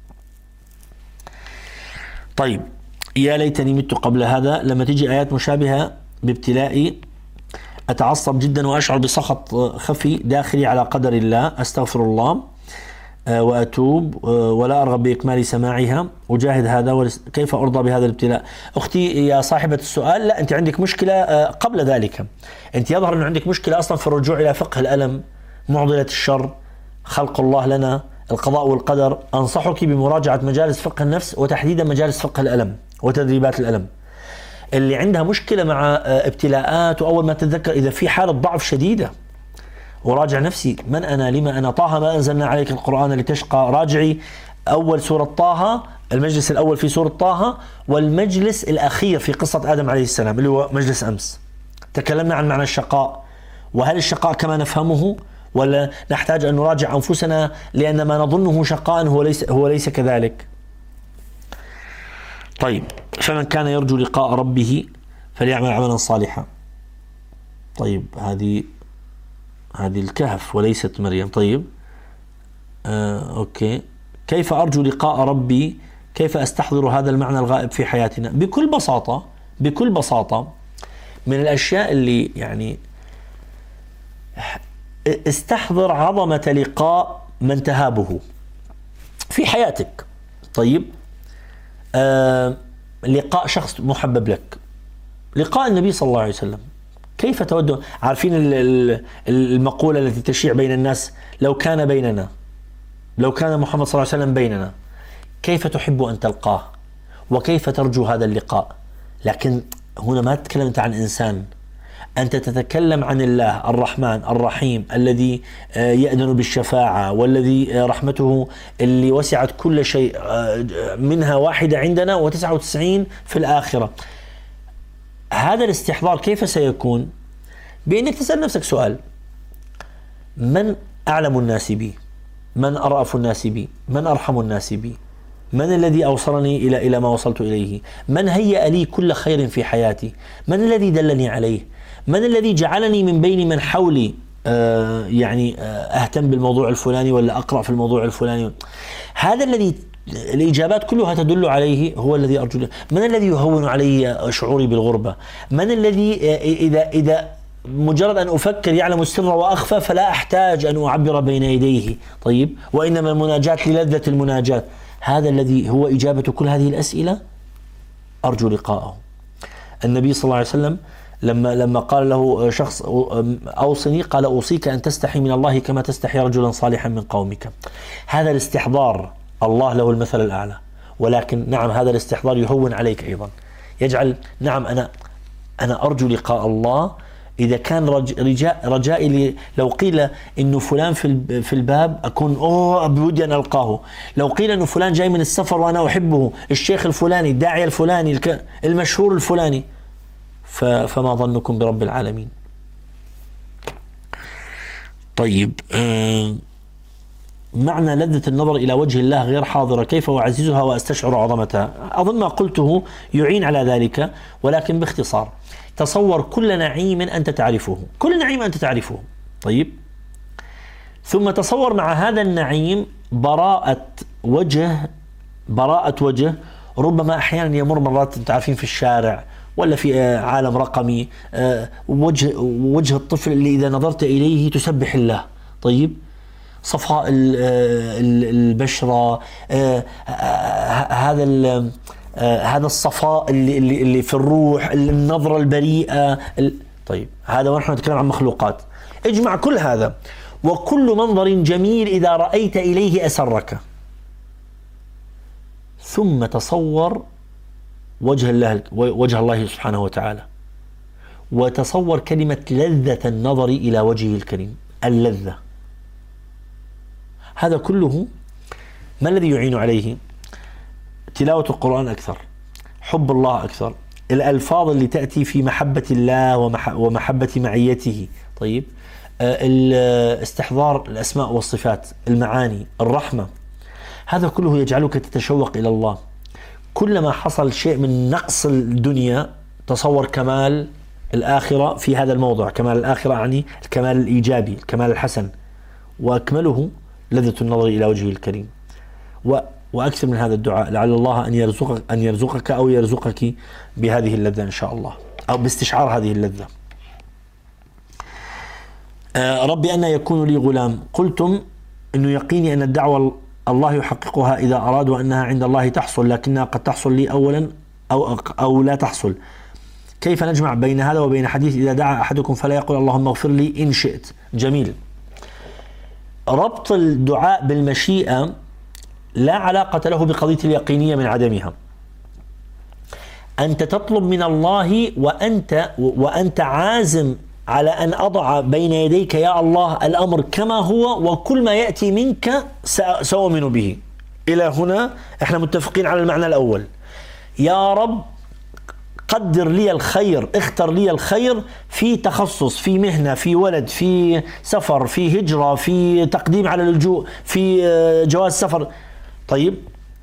طيب يا ليتني مت قبل هذا، لما تيجي ايات مشابهه بابتلائي اتعصب جدا واشعر بسخط خفي داخلي على قدر الله، استغفر الله وأتوب ولا أرغب بإكمال سماعها، أجاهد هذا. كيف أرضى بهذا الابتلاء؟ أختي يا صاحبة السؤال، لا أنت عندك مشكلة قبل ذلك. أنت يظهر أنه عندك مشكلة أصلا في الرجوع إلى فقه الألم، معضلة الشر، خلق الله لنا، القضاء والقدر. أنصحك بمراجعة مجالس فقه النفس، وتحديدا مجالس فقه الألم وتدريبات الألم. اللي عندها مشكلة مع ابتلاءات، وأول ما تتذكر إذا في حالة ضعف شديدة، وراجع نفسي من أنا لما أنا، طه ما أنزلنا عليك القرآن لتشقى. راجعي أول سورة طه، المجلس الأول في سورة طه، والمجلس الأخير في قصة آدم عليه السلام اللي هو مجلس أمس. تكلمنا عن معنى الشقاء، وهل الشقاء كما نفهمه ولا نحتاج أن نراجع أنفسنا لأن ما نظنه شقاء هو ليس هو ليس كذلك. طيب فمن كان يرجو لقاء ربه فليعمل عملا صالحا. طيب هذه هذه الكهف وليست مريم. طيب آه، أوكي. كيف أرجو لقاء ربي؟ كيف أستحضر هذا المعنى الغائب في حياتنا؟ بكل بساطة بكل بساطة من الأشياء اللي يعني استحضر عظمة لقاء من تهابه في حياتك. طيب آه، لقاء شخص محبب لك، لقاء النبي صلى الله عليه وسلم. كيف تود؟ عارفين المقولة التي تشيع بين الناس، لو كان بيننا، لو كان محمد صلى الله عليه وسلم بيننا، كيف تحب أن تلقاه وكيف ترجو هذا اللقاء؟ لكن هنا ما تتكلمت عن إنسان، أنت تتكلم عن الله الرحمن الرحيم الذي يأذن بالشفاعة، والذي رحمته اللي وسعت كل شيء، منها واحدة عندنا وتسعة وتسعين في الآخرة. هذا الاستحضار كيف سيكون؟ بأنك تسأل نفسك سؤال: من أعلم الناس بي؟ من أرأف الناس بي؟ من أرحم الناس بي؟ من الذي أوصلني إلى إلى ما وصلت إليه؟ من هيأ لي كل خير في حياتي؟ من الذي دلني عليه؟ من الذي جعلني من بين من حولي آه يعني آه أهتم بالموضوع الفلاني ولا أقرأ في الموضوع الفلاني؟ هذا الذي الإجابات كلها تدل عليه هو الذي أرجو له. من الذي يهون علي شعوري بالغربة؟ من الذي إذا إذا مجرد أن أفكر يعلم السر وأخفى فلا أحتاج أن أعبر بين يديه؟ طيب وإنما المناجاة للذة المناجاة. هذا الذي هو إجابة كل هذه الأسئلة أرجو لقاءه. النبي صلى الله عليه وسلم لما لما قال له شخص أوصني، قال أوصيك أن تستحي من الله كما تستحي رجلا صالحا من قومك. هذا الاستحضار الله له المثل الأعلى، ولكن نعم هذا الاستحضار يهون عليك أيضا، يجعل نعم أنا أنا أرجو لقاء الله. إذا كان رجاء رجائي لو قيل إنه فلان في في الباب أكون أوه بودي أن ألقاه، لو قيل إنه فلان جاي من السفر وأنا أحبه، الشيخ الفلاني، الداعية الفلاني، المشهور الفلاني، فما ظنكم برب العالمين؟ طيب آه معنى لذة النظر إلى وجه الله غير حاضرة، كيف أعززها وأستشعر عظمتها؟ أظن ما قلته يعين على ذلك، ولكن باختصار: تصور كل نعيم أنت تعرفه، كل نعيم أنت تعرفه. طيب ثم تصور مع هذا النعيم براءة وجه، براءة وجه ربما أحيانا يمر مرات تعرفين في الشارع ولا في عالم رقمي، وجه وجه الطفل اللي إذا نظرت إليه تسبح الله. طيب صفاء البشرة، هذا هذا الصفاء اللي اللي في الروح، النظرة البريئة. طيب هذا ونحن نتكلم عن مخلوقات. اجمع كل هذا، وكل منظر جميل إذا رأيت إليه أسرك. ثم تصور وجه الله وجه الله سبحانه وتعالى، وتصور كلمة لذة النظر إلى وجهه الكريم، اللذة. هذا كله ما الذي يعين عليه؟ تلاوة القرآن أكثر، حب الله أكثر، الألفاظ اللي تأتي في محبة الله ومحبة معيته. طيب استحضار الأسماء والصفات، المعاني، الرحمة. هذا كله يجعلك تتشوق إلى الله. كلما حصل شيء من نقص الدنيا تصور كمال الآخرة في هذا الموضع. كمال الآخرة يعني الكمال الإيجابي، الكمال الحسن، وأكمله لذة النظر إلى وجهه الكريم. وأكثر من هذا الدعاء لعل الله أن يرزقك أن يرزقك أو يرزقك بهذه اللذة إن شاء الله، أو باستشعار هذه اللذة. آه ربي أن يكون لي غلام. قلتم إنه يقيني أن الدعوة الله يحققها إذا أراد، وأنها عند الله تحصل، لكنها قد تحصل لي أولا أو أو لا تحصل. كيف نجمع بين هذا وبين حديث إذا دعا أحدكم فلا يقول اللهم اغفر لي إن شئت؟ جميل. ربط الدعاء بالمشيئة لا علاقة له بقضية اليقينية من عدمها. أنت تطلب من الله وأنت وأنت عازم على أن أضع بين يديك يا الله الأمر كما هو، وكل ما يأتي منك سأؤمن به. إلى هنا احنا متفقين على المعنى الأول. يا رب قدر لي الخير، اختر لي الخير في تخصص، في مهنة، في ولد، في سفر، في هجرة، في تقديم على اللجوء، في جواز سفر. طيب،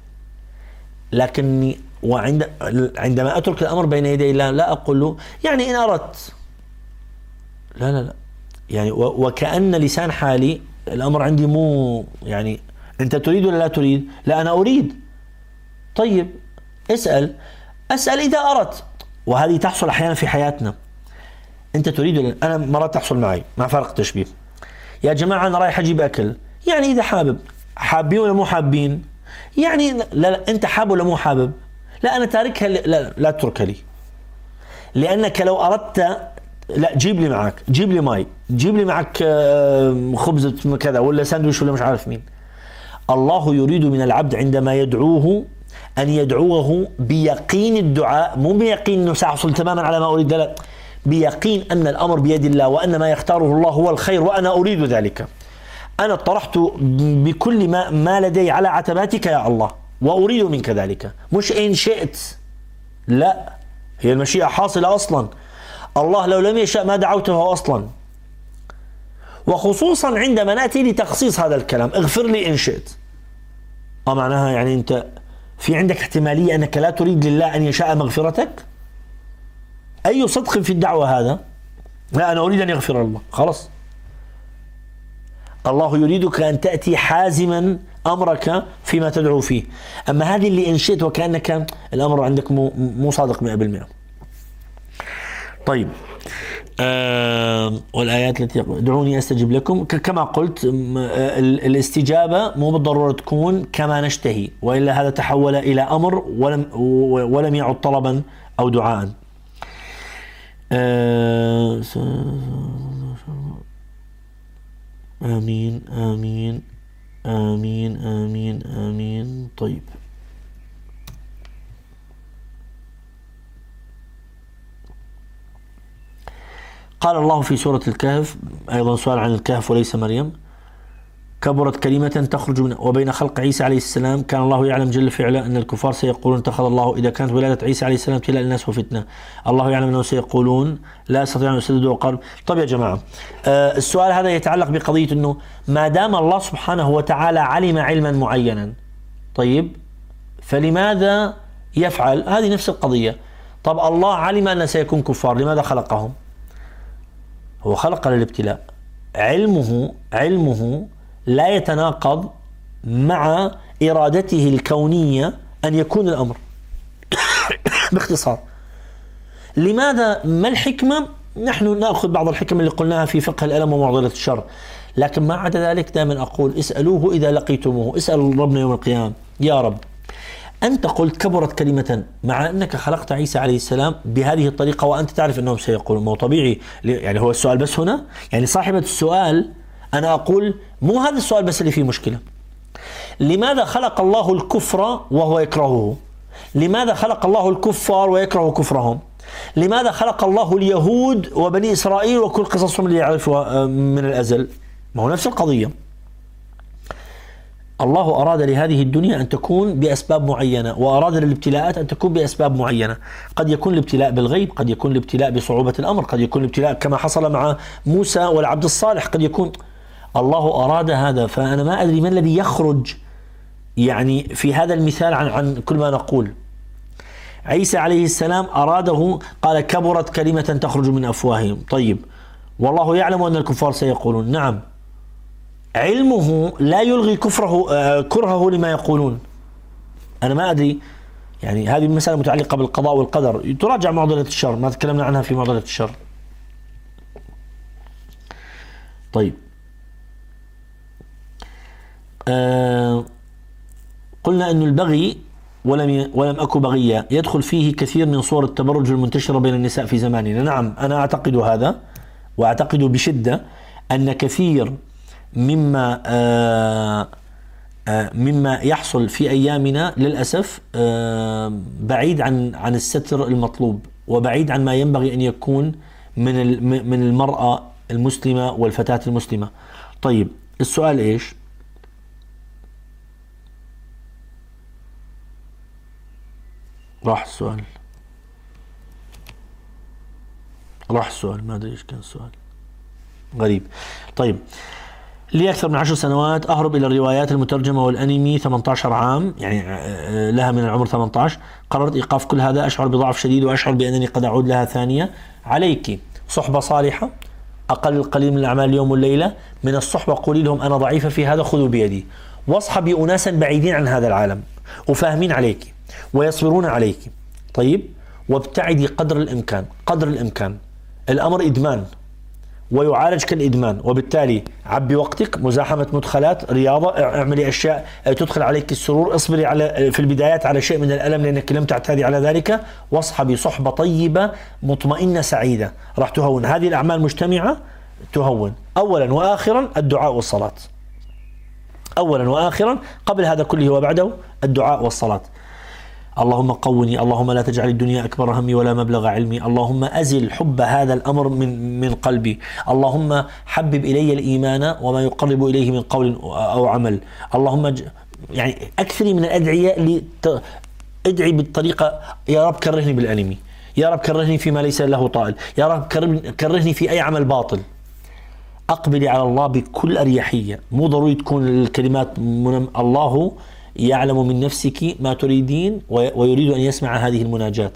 لكني وعند عندما أترك الأمر بين يدي الله لا أقول له يعني إن أردت، لا لا لا يعني وكأن لسان حالي الأمر عندي مو يعني أنت تريد ولا لا تريد؟ لا أنا أريد. طيب اسأل أسأل إذا أردت. وهذه تحصل أحيانا في حياتنا. أنت تريد ولا أنا مرات تحصل معي مع فرق التشبيه. يا جماعة أنا رايح أجيب أكل، يعني إذا حابب، حابين ولا مو حابين؟ يعني لا, لا أنت حاب ولا مو حابب؟ لا أنا تاركها، لا لا تتركها لي، لأنك لو أردت لا جيب لي معك، جيب لي ماي، جيب لي معك خبزة كذا ولا ساندويش ولا مش عارف مين. الله يريد من العبد عندما يدعوه أن يدعوه بيقين الدعاء، مو بيقين أنه سأحصل تماما على ما أريد، لا، بيقين أن الأمر بيد الله وأن ما يختاره الله هو الخير وأنا أريد ذلك. أنا اطرحت بكل ما, ما لدي على عتباتك يا الله وأريد منك ذلك، مش إن شئت. لا، هي المشيئة حاصلة أصلا. الله لو لم يشاء ما دعوته أصلا. وخصوصا عندما نأتي لتخصيص هذا الكلام اغفر لي إن شئت، أه معناها يعني أنت في عندك احتمالية أنك لا تريد لله أن يشاء مغفرتك؟ أي صدق في الدعوة هذا؟ لا أنا أريد أن يغفر الله، خلاص. الله يريدك أن تأتي حازما أمرك فيما تدعو فيه. أما هذه اللي إن شئت وكأنك الأمر عندك مو, مو صادق مئة بالمئة. طيب، آه والآيات التي ادعوني أستجب لكم، كما قلت الاستجابة مو بالضرورة تكون كما نشتهي، وإلا هذا تحول إلى أمر ولم, ولم يعد طلبا أو دعاء. آه آمين آمين آمين آمين آمين. طيب، قال الله في سورة الكهف، أيضا سؤال عن الكهف وليس مريم، كبرت كلمة تخرج من وبين خلق عيسى عليه السلام، كان الله يعلم جل في علاه أن الكفار سيقولون اتخذ الله، إذا كانت ولادة عيسى عليه السلام ابتلاء للناس وفتنة، الله يعلم أنه سيقولون لا يستطيعون أن يسددوا قلب. طيب يا جماعة، آه السؤال هذا يتعلق بقضية أنه ما دام الله سبحانه وتعالى علم علما معينا، طيب فلماذا يفعل؟ هذه نفس القضية. طب الله علم أن سيكون كفار، لماذا خلقهم؟ هو خلق للابتلاء. علمه علمه لا يتناقض مع إرادته الكونية أن يكون الأمر. باختصار، لماذا؟ ما الحكمة؟ نحن نأخذ بعض الحكم اللي قلناها في فقه الألم ومعضلة الشر، لكن ما عدا ذلك دائما أقول اسألوه إذا لقيتموه، اسألوا ربنا يوم القيامة. يا رب أنت قلت كبرت كلمة، مع أنك خلقت عيسى عليه السلام بهذه الطريقة وأنت تعرف أنهم سيقولون، ما هو طبيعي يعني. هو السؤال بس هنا يعني صاحبة السؤال، أنا أقول مو هذا السؤال بس اللي فيه مشكلة. لماذا خلق الله الكفر وهو يكرهه؟ لماذا خلق الله الكفار ويكره كفرهم؟ لماذا خلق الله اليهود وبني إسرائيل وكل قصصهم اللي يعرفها من الأزل؟ ما هو نفس القضية. الله أراد لهذه الدنيا أن تكون بأسباب معينة، وأراد للابتلاءات أن تكون بأسباب معينة. قد يكون الابتلاء بالغيب، قد يكون الابتلاء بصعوبة الأمر، قد يكون الابتلاء كما حصل مع موسى والعبد الصالح، قد يكون الله أراد هذا. فأنا ما أدري ما الذي يخرج يعني في هذا المثال عن عن كل ما نقول. عيسى عليه السلام أراده، قال كبرت كلمة تخرج من أفواههم. طيب والله يعلم أن الكفار سيقولون. نعم، علمه لا يلغي كفره كرهه لما يقولون. أنا ما أدري، يعني هذه المسألة متعلقة بالقضاء والقدر، تراجع معضلة الشر، ما تكلمنا عنها في معضلة الشر. طيب آه قلنا أن البغي ولم ولم أكو بغية يدخل فيه كثير من صور التبرج المنتشرة بين النساء في زماننا. نعم، أنا أعتقد هذا، وأعتقد بشدة أن كثير مما آه آه مما يحصل في أيامنا للأسف آه بعيد عن عن الستر المطلوب، وبعيد عن ما ينبغي أن يكون من من المرأة المسلمة والفتاة المسلمة. طيب السؤال إيش؟ راح السؤال راح السؤال ما أدري إيش كان السؤال، غريب. طيب، لي أكثر من عشر سنوات أهرب إلى الروايات المترجمة والأنمي، ثمانية عشر عام يعني لها من العمر ثمانية عشر. قررت إيقاف كل هذا، أشعر بضعف شديد وأشعر بأنني قد أعود لها ثانية. عليك صحبة صالحة، أقل القليل من الأعمال اليوم والليلة. من الصحبة قولي لهم أنا ضعيفة في هذا، خذوا بيدي، واصحبي أناسا بعيدين عن هذا العالم وفاهمين عليك ويصبرون عليك. طيب، وابتعدي قدر الإمكان قدر الإمكان. الأمر إدمان ويعالج كالإدمان، وبالتالي عبي وقتك، مزاحمة مدخلات، رياضة، اعملي أشياء تدخل عليك السرور، اصبري على في البدايات على شيء من الألم لأنك لم تعتادي على ذلك، واصحبي صحبة طيبة مطمئنة سعيدة، راح تهون هذه الأعمال مجتمعة، تهون. أولا وآخرا الدعاء والصلاة، أولا وآخرا قبل هذا كله وبعده الدعاء والصلاة. اللهم قوني، اللهم لا تجعل الدنيا أكبر همي ولا مبلغ علمي، اللهم أزل حب هذا الأمر من من قلبي، اللهم حبب إلي الإيمان وما يقرب إليه من قول أو عمل، اللهم ج... يعني أكثري من الأدعية اللي ت... ادعي بالطريقة، يا رب كرهني بالأنمي، يا رب كرهني فيما ليس له طائل، يا رب كرهني في أي عمل باطل. أقبلي على الله بكل أريحية، مو ضروري تكون الكلمات من الله يعلم من نفسك ما تريدين ويريد أن يسمع هذه المناجات.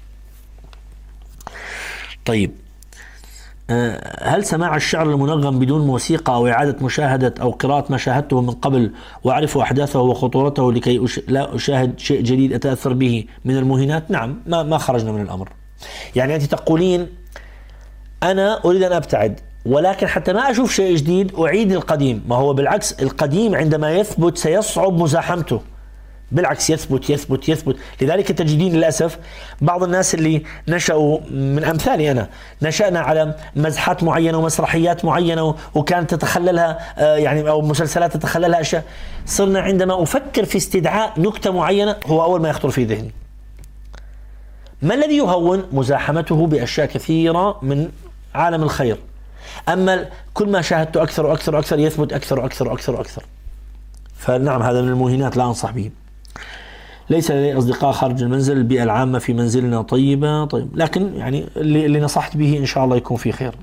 طيب، هل سماع الشعر المنغم بدون موسيقى أو إعادة مشاهدة أو قراءة ما شاهدته من قبل وأعرف أحداثه وخطورته لكي أش... لا أشاهد شيء جديد أتأثر به من المهنات؟ نعم، ما ما خرجنا من الأمر. يعني أنت تقولين أنا أريد أن أبتعد، ولكن حتى ما أشوف شيء جديد أعيد القديم. ما هو بالعكس، القديم عندما يثبت سيصعب مزاحمته، بالعكس يثبت يثبت يثبت. لذلك تجدين للأسف بعض الناس اللي نشأوا من أمثالي أنا، نشأنا على مزحات معينة ومسرحيات معينة وكانت تتخللها يعني أو مسلسلات تتخللها أشياء، صرنا عندما أفكر في استدعاء نكتة معينة هو أول ما يخطر في ذهني. ما الذي يهون؟ مزاحمته بأشياء كثيرة من عالم الخير. أما كل ما شاهدته أكثر وأكثر وأكثر يثبت أكثر وأكثر وأكثر وأكثر. فنعم، هذا من المهينات لا أنصح به. ليس لدي أصدقاء خارج المنزل، البيئة العامة في منزلنا طيبة. طيب، لكن يعني اللي, اللي نصحت به إن شاء الله يكون في خير.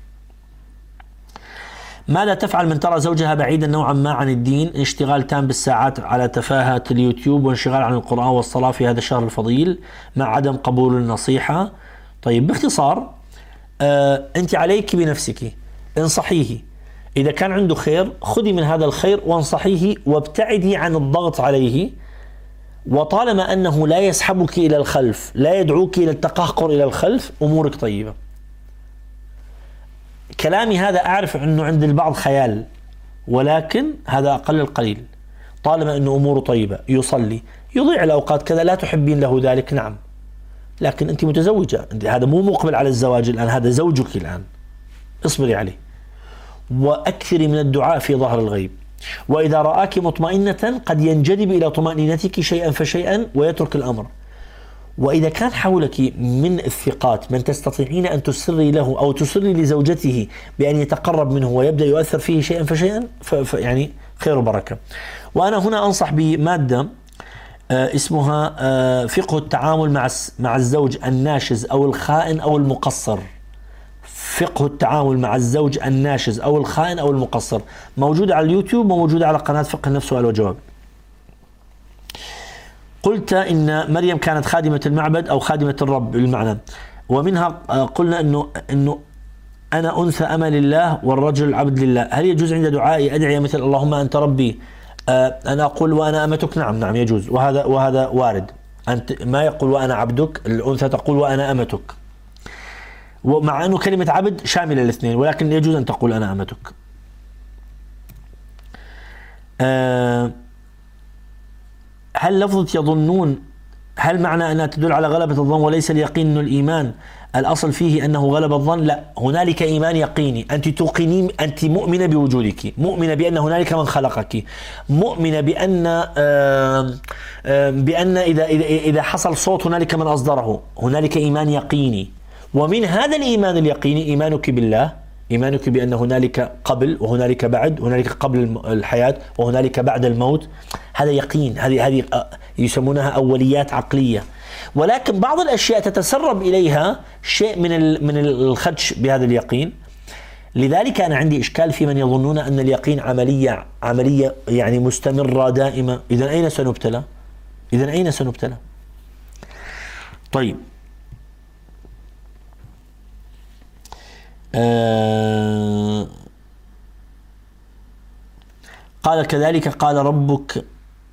ماذا تفعل من ترى زوجها بعيدا نوعا ما عن الدين، اشتغال تام بالساعات على تفاهة اليوتيوب وانشغال عن القرآن والصلاة في هذا الشهر الفضيل مع عدم قبول النصيحة؟ طيب، باختصار آه، أنت عليك بنفسك، انصحيه. إذا كان عنده خير خذي من هذا الخير وانصحيه وابتعدي عن الضغط عليه. وطالما أنه لا يسحبك إلى الخلف، لا يدعوك إلى التقهقر إلى الخلف، أمورك طيبة. كلامي هذا أعرف أنه عند البعض خيال، ولكن هذا أقل القليل. طالما أنه أموره طيبة، يصلي، يضيع الأوقات كذا، لا تحبين له ذلك، نعم، لكن أنت متزوجة، هذا مو مقبل على الزواج الآن، هذا زوجك الآن، اصبري عليه. وأكثري من الدعاء في ظهر الغيب. وإذا رآك مطمئنة قد ينجذب إلى طمأنينتك شيئا فشيئا ويترك الأمر. وإذا كان حولك من الثقات من تستطيعين أن تسري له أو تسري لزوجته بأن يتقرب منه ويبدأ يؤثر فيه شيئا فشيئا، يعني خير وبركة. وأنا هنا أنصح بمادة اسمها فقه التعامل مع مع الزوج الناشز أو الخائن أو المقصر. فقه التعامل مع الزوج الناشز أو الخائن أو المقصر، موجودة على اليوتيوب وموجودة على قناة فقه النفس سؤال وجواب. قلت إن مريم كانت خادمة المعبد أو خادمة الرب بالمعنى، ومنها قلنا إنه إنه أنا أنثى أمل الله والرجل عبد لله. هل يجوز عند دعائي أدعي مثل اللهم أنت ربي أنا أقول وأنا أمتك؟ نعم نعم يجوز، وهذا وهذا وارد. أنت ما يقول وأنا عبدك، الأنثى تقول وأنا أمتك، ومع أنه كلمة عبد شاملة الاثنين، ولكن يجوز أن تقول أنا أمتك. أه هل لفظة يظنون هل معنى أنها تدل على غلبة الظن وليس اليقين؟ أنه الإيمان الأصل فيه أنه غلب الظن؟ لا، هنالك إيمان يقيني. أنت توقنين، أنت مؤمنة بوجودك، مؤمنة بأن هنالك من خلقك، مؤمنة بأن آه آه بأن إذا إذا إذا حصل صوت هنالك من أصدره. هنالك إيمان يقيني، ومن هذا الإيمان اليقيني إيمانك بالله، إيمانك بأن هنالك قبل وهنالك بعد، هنالك قبل الحياة وهنالك بعد الموت. هذا يقين، هذه هذه يسمونها أوليات عقلية. ولكن بعض الأشياء تتسرب إليها شيء من من الخدش بهذا اليقين. لذلك أنا عندي إشكال في من يظنون أن اليقين عملية عملية يعني مستمرة دائمة. إذن أين سنبتلى؟ إذن أين سنبتلى؟ طيب آه قال كذلك قال ربك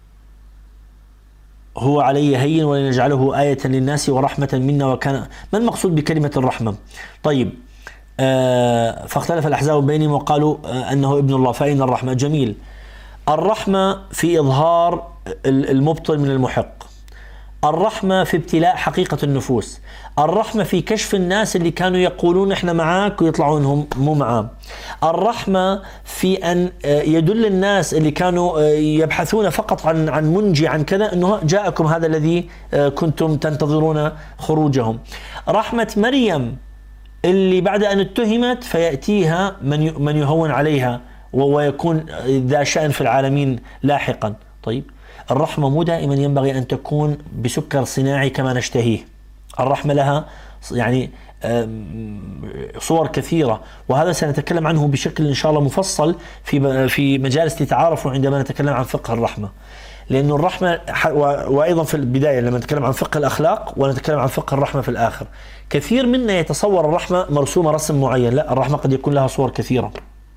هو علي هين ولنجعله آية للناس ورحمة منا وكان. ما المقصود بكلمة الرحمة؟ طيب آه فاختلف الأحزاب بينهم وقالوا آه أنه ابن الله. فأين الرحمة؟ جميل. الرحمة في إظهار المبطل من المحق، الرحمة في ابتلاء حقيقة النفوس، الرحمة في كشف الناس اللي كانوا يقولون احنا معاك ويطلعون هم مو معاه، الرحمة في أن يدل الناس اللي كانوا يبحثون فقط عن عن منجي عن كذا أنه جاءكم هذا الذي كنتم تنتظرون خروجهم. رحمة مريم اللي بعد أن اتهمت فيأتيها من من يهون عليها ويكون ذا شأن في العالمين لاحقا. طيب الرحمة مو دائما ينبغي أن تكون بسكر صناعي كما نشتهيه. الرحمة لها يعني صور كثيرة، وهذا سنتكلم عنه بشكل إن شاء الله مفصل في في مجالس لتعارفوا عندما نتكلم عن فقه الرحمة. لأن الرحمة وأيضا في البداية لما نتكلم عن فقه الأخلاق ونتكلم عن فقه الرحمة في الآخر. كثير منا يتصور الرحمة مرسومة رسم معين، لا، الرحمة قد يكون لها صور كثيرة.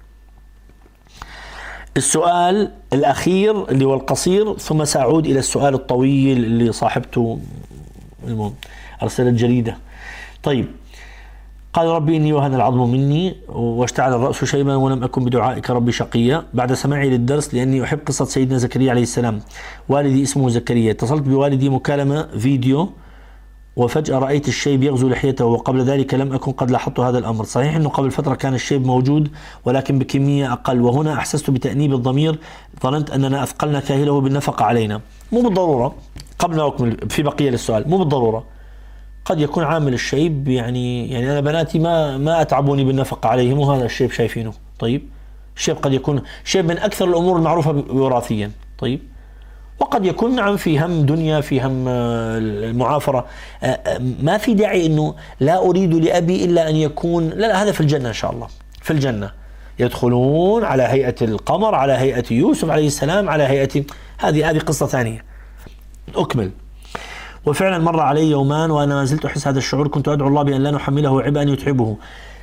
السؤال الأخير اللي هو القصير، ثم سأعود إلى السؤال الطويل اللي صاحبته المهم أرسلت جريدة. طيب قال ربي إني وهن العظم مني واشتعل الرأس شيبا ولم أكن بدعائك ربي شقيا. بعد سماعي للدرس لأني أحب قصة سيدنا زكريا عليه السلام، والدي اسمه زكريا، اتصلت بوالدي مكالمة فيديو وفجأة رأيت الشيب يغزو لحيته، وقبل ذلك لم أكن قد لاحظت هذا الأمر. صحيح أنه قبل فترة كان الشيب موجود ولكن بكمية أقل، وهنا أحسست بتأنيب الضمير، ظننت أننا أثقلنا كاهله بالنفقة علينا. مو بالضرورة، قبل ما أكمل في بقية للسؤال، مو بالضرورة، قد يكون عامل الشيب يعني يعني أنا بناتي ما ما أتعبوني بالنفقة عليهم وهذا الشيب شايفينه. طيب الشيب قد يكون شيب من أكثر الأمور المعروفة وراثيا. طيب وقد يكون نعم في هم دنيا، في هم المعافرة. ما في داعي أنه لا أريد لأبي إلا أن يكون، لا لا، هذا في الجنة إن شاء الله. في الجنة يدخلون على هيئة القمر، على هيئة يوسف عليه السلام، على هيئة هذه هذه قصة ثانية. أكمل. وفعلا مر علي يومان وأنا ما زلت أحس هذا الشعور، كنت أدعو الله بأن لا نحمله عبئا يتعبه.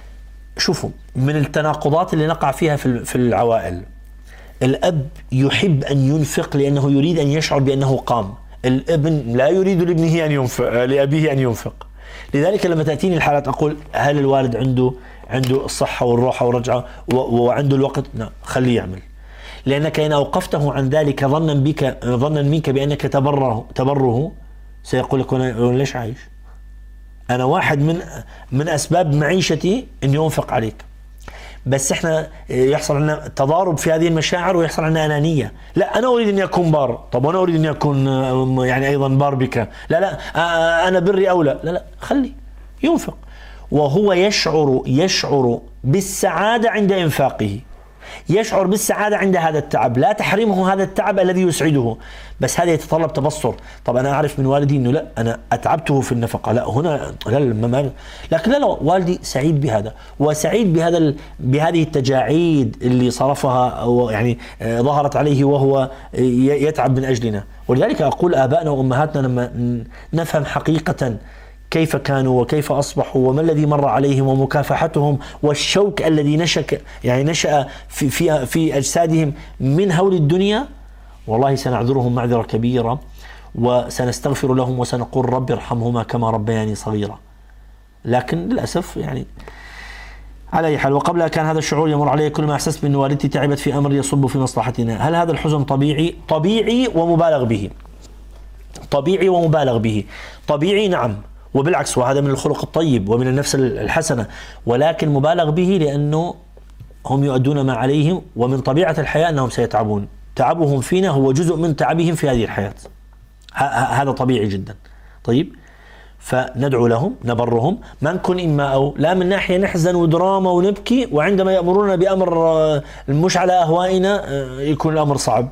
شوفوا من التناقضات اللي نقع فيها في في العوائل، الأب يحب أن ينفق لأنه يريد أن يشعر بأنه قام، الابن لا يريد لابنه أن ينفق، لأبيه أن ينفق. لذلك لما تأتيني الحالات أقول هل الوالد عنده عنده الصحة والروحة والرجعة وعنده الوقت؟ نعم، خليه يعمل، لأنك إن أوقفته عن ذلك ظنا بك ظنا منك بأنك تبره تبره سيقول لك أنا ليش عايش؟ أنا واحد من من أسباب معيشتي أن ينفق عليك. بس احنا يحصل عندنا تضارب في هذه المشاعر ويحصل عندنا أنانية. لا أنا أريد أن أكون بار، طب وأنا أريد أن أكون يعني أيضا بار بك، لا لا أنا بري أولى، لا لا خلي ينفق، وهو يشعر يشعر بالسعادة عند إنفاقه. يشعر بالسعادة عند هذا التعب، لا تحرمه هذا التعب الذي يسعده، بس هذا يتطلب تبصر. طب أنا أعرف من والدي أنه لا أنا أتعبته في النفقة، لا هنا لا لا لكن لا لا والدي سعيد بهذا، وسعيد بهذا بهذه التجاعيد اللي صرفها أو يعني ظهرت عليه وهو يتعب من أجلنا. ولذلك أقول آبائنا وأمهاتنا لما نفهم حقيقة كيف كانوا وكيف أصبحوا وما الذي مر عليهم ومكافحتهم والشوك الذي نشك يعني نشأ في, في, في أجسادهم من هول الدنيا، والله سنعذرهم معذرة كبيرة وسنستغفر لهم وسنقول رب ارحمهما كما ربياني صغيرا. لكن للأسف يعني على أي حال. وقبلها كان هذا الشعور يمر علي كل ما أحسست بأن والدتي تعبت في أمر يصب في مصلحتنا. هل هذا الحزن طبيعي؟ طبيعي ومبالغ به. طبيعي ومبالغ به. طبيعي نعم، وبالعكس وهذا من الخلق الطيب ومن النفس الحسنة، ولكن مبالغ به لأنه هم يؤدون ما عليهم، ومن طبيعة الحياة أنهم سيتعبون. تعبهم فينا هو جزء من تعبهم في هذه الحياة، هذا طبيعي جدا. طيب فندعو لهم نبرهم، ما نكون إما أو لا، من ناحية نحزن ودراما ونبكي، وعندما يأمرون بأمر مش على أهوائنا يكون الأمر صعب.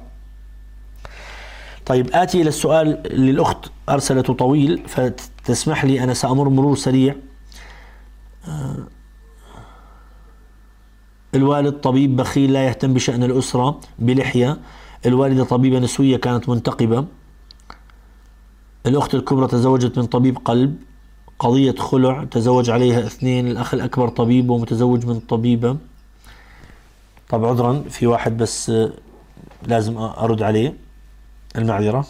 طيب آتي إلى السؤال اللي الأخت أرسلته طويل، فتسمح لي أنا سأمر مرور سريع. الوالد طبيب بخيل لا يهتم بشأن الأسرة بلحية. الوالدة طبيبة نسوية كانت منتقبة. الأخت الكبرى تزوجت من طبيب قلب. قضية خلع تزوج عليها اثنين. الأخ الأكبر طبيب ومتزوج من طبيبة. طب عذرا في واحد بس لازم أرد عليه، المعذرة.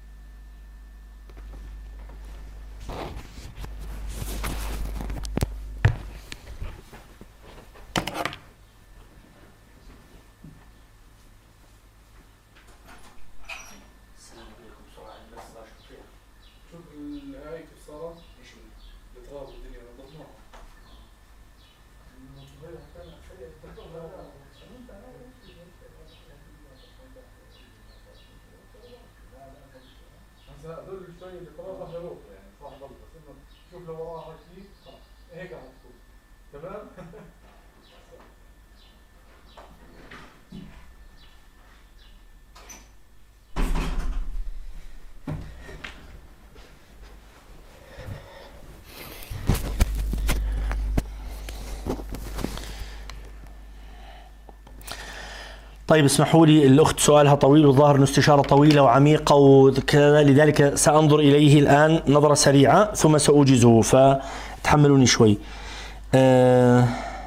طيب اسمحوا لي، الأخت سؤالها طويل وظاهر أنه استشارة طويلة وعميقة وكذا، لذلك سأنظر إليه الآن نظرة سريعة ثم سأوجزه، فتحملوني شوي. أه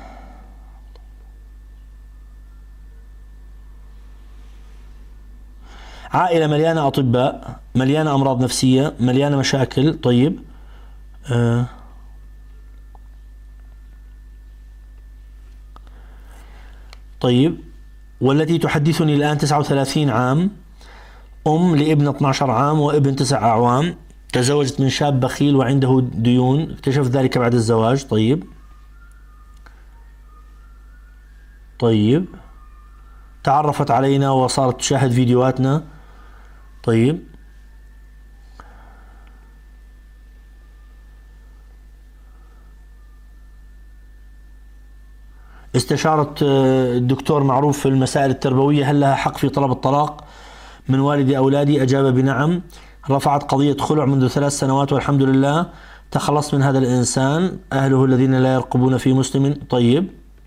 عائلة مليانة أطباء، مليانة أمراض نفسية، مليانة مشاكل. طيب أه طيب والتي تحدثني الآن تسعة وثلاثين عام، أم لابن اثني عشر عام وابن تسع أعوام، تزوجت من شاب بخيل وعنده ديون، اكتشفت ذلك بعد الزواج. طيب طيب تعرفت علينا وصارت تشاهد فيديوهاتنا. طيب استشارت الدكتور معروف في المسائل التربوية هل لها حق في طلب الطلاق من والد أولادي؟ أجاب بنعم. رفعت قضية خلع منذ ثلاث سنوات والحمد لله تخلصت من هذا الإنسان، أهله الذين لا يرقبون في مسلم. طيب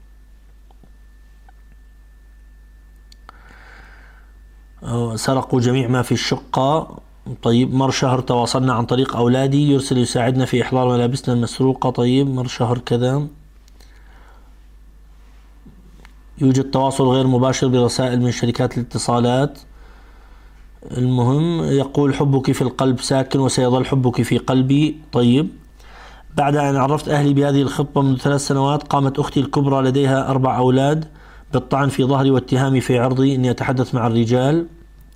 سرقوا جميع ما في الشقة. طيب مر شهر تواصلنا عن طريق أولادي، يرسل يساعدنا في إحضار ملابسنا المسروقة. طيب مر شهر كذا. يوجد تواصل غير مباشر برسائل من شركات الاتصالات. المهم يقول حبك في القلب ساكن وسيظل حبك في قلبي. طيب بعد أن عرفت أهلي بهذه الخطبة منذ ثلاث سنوات قامت أختي الكبرى لديها أربع أولاد بالطعن في ظهري واتهامي في عرضي أني أتحدث مع الرجال.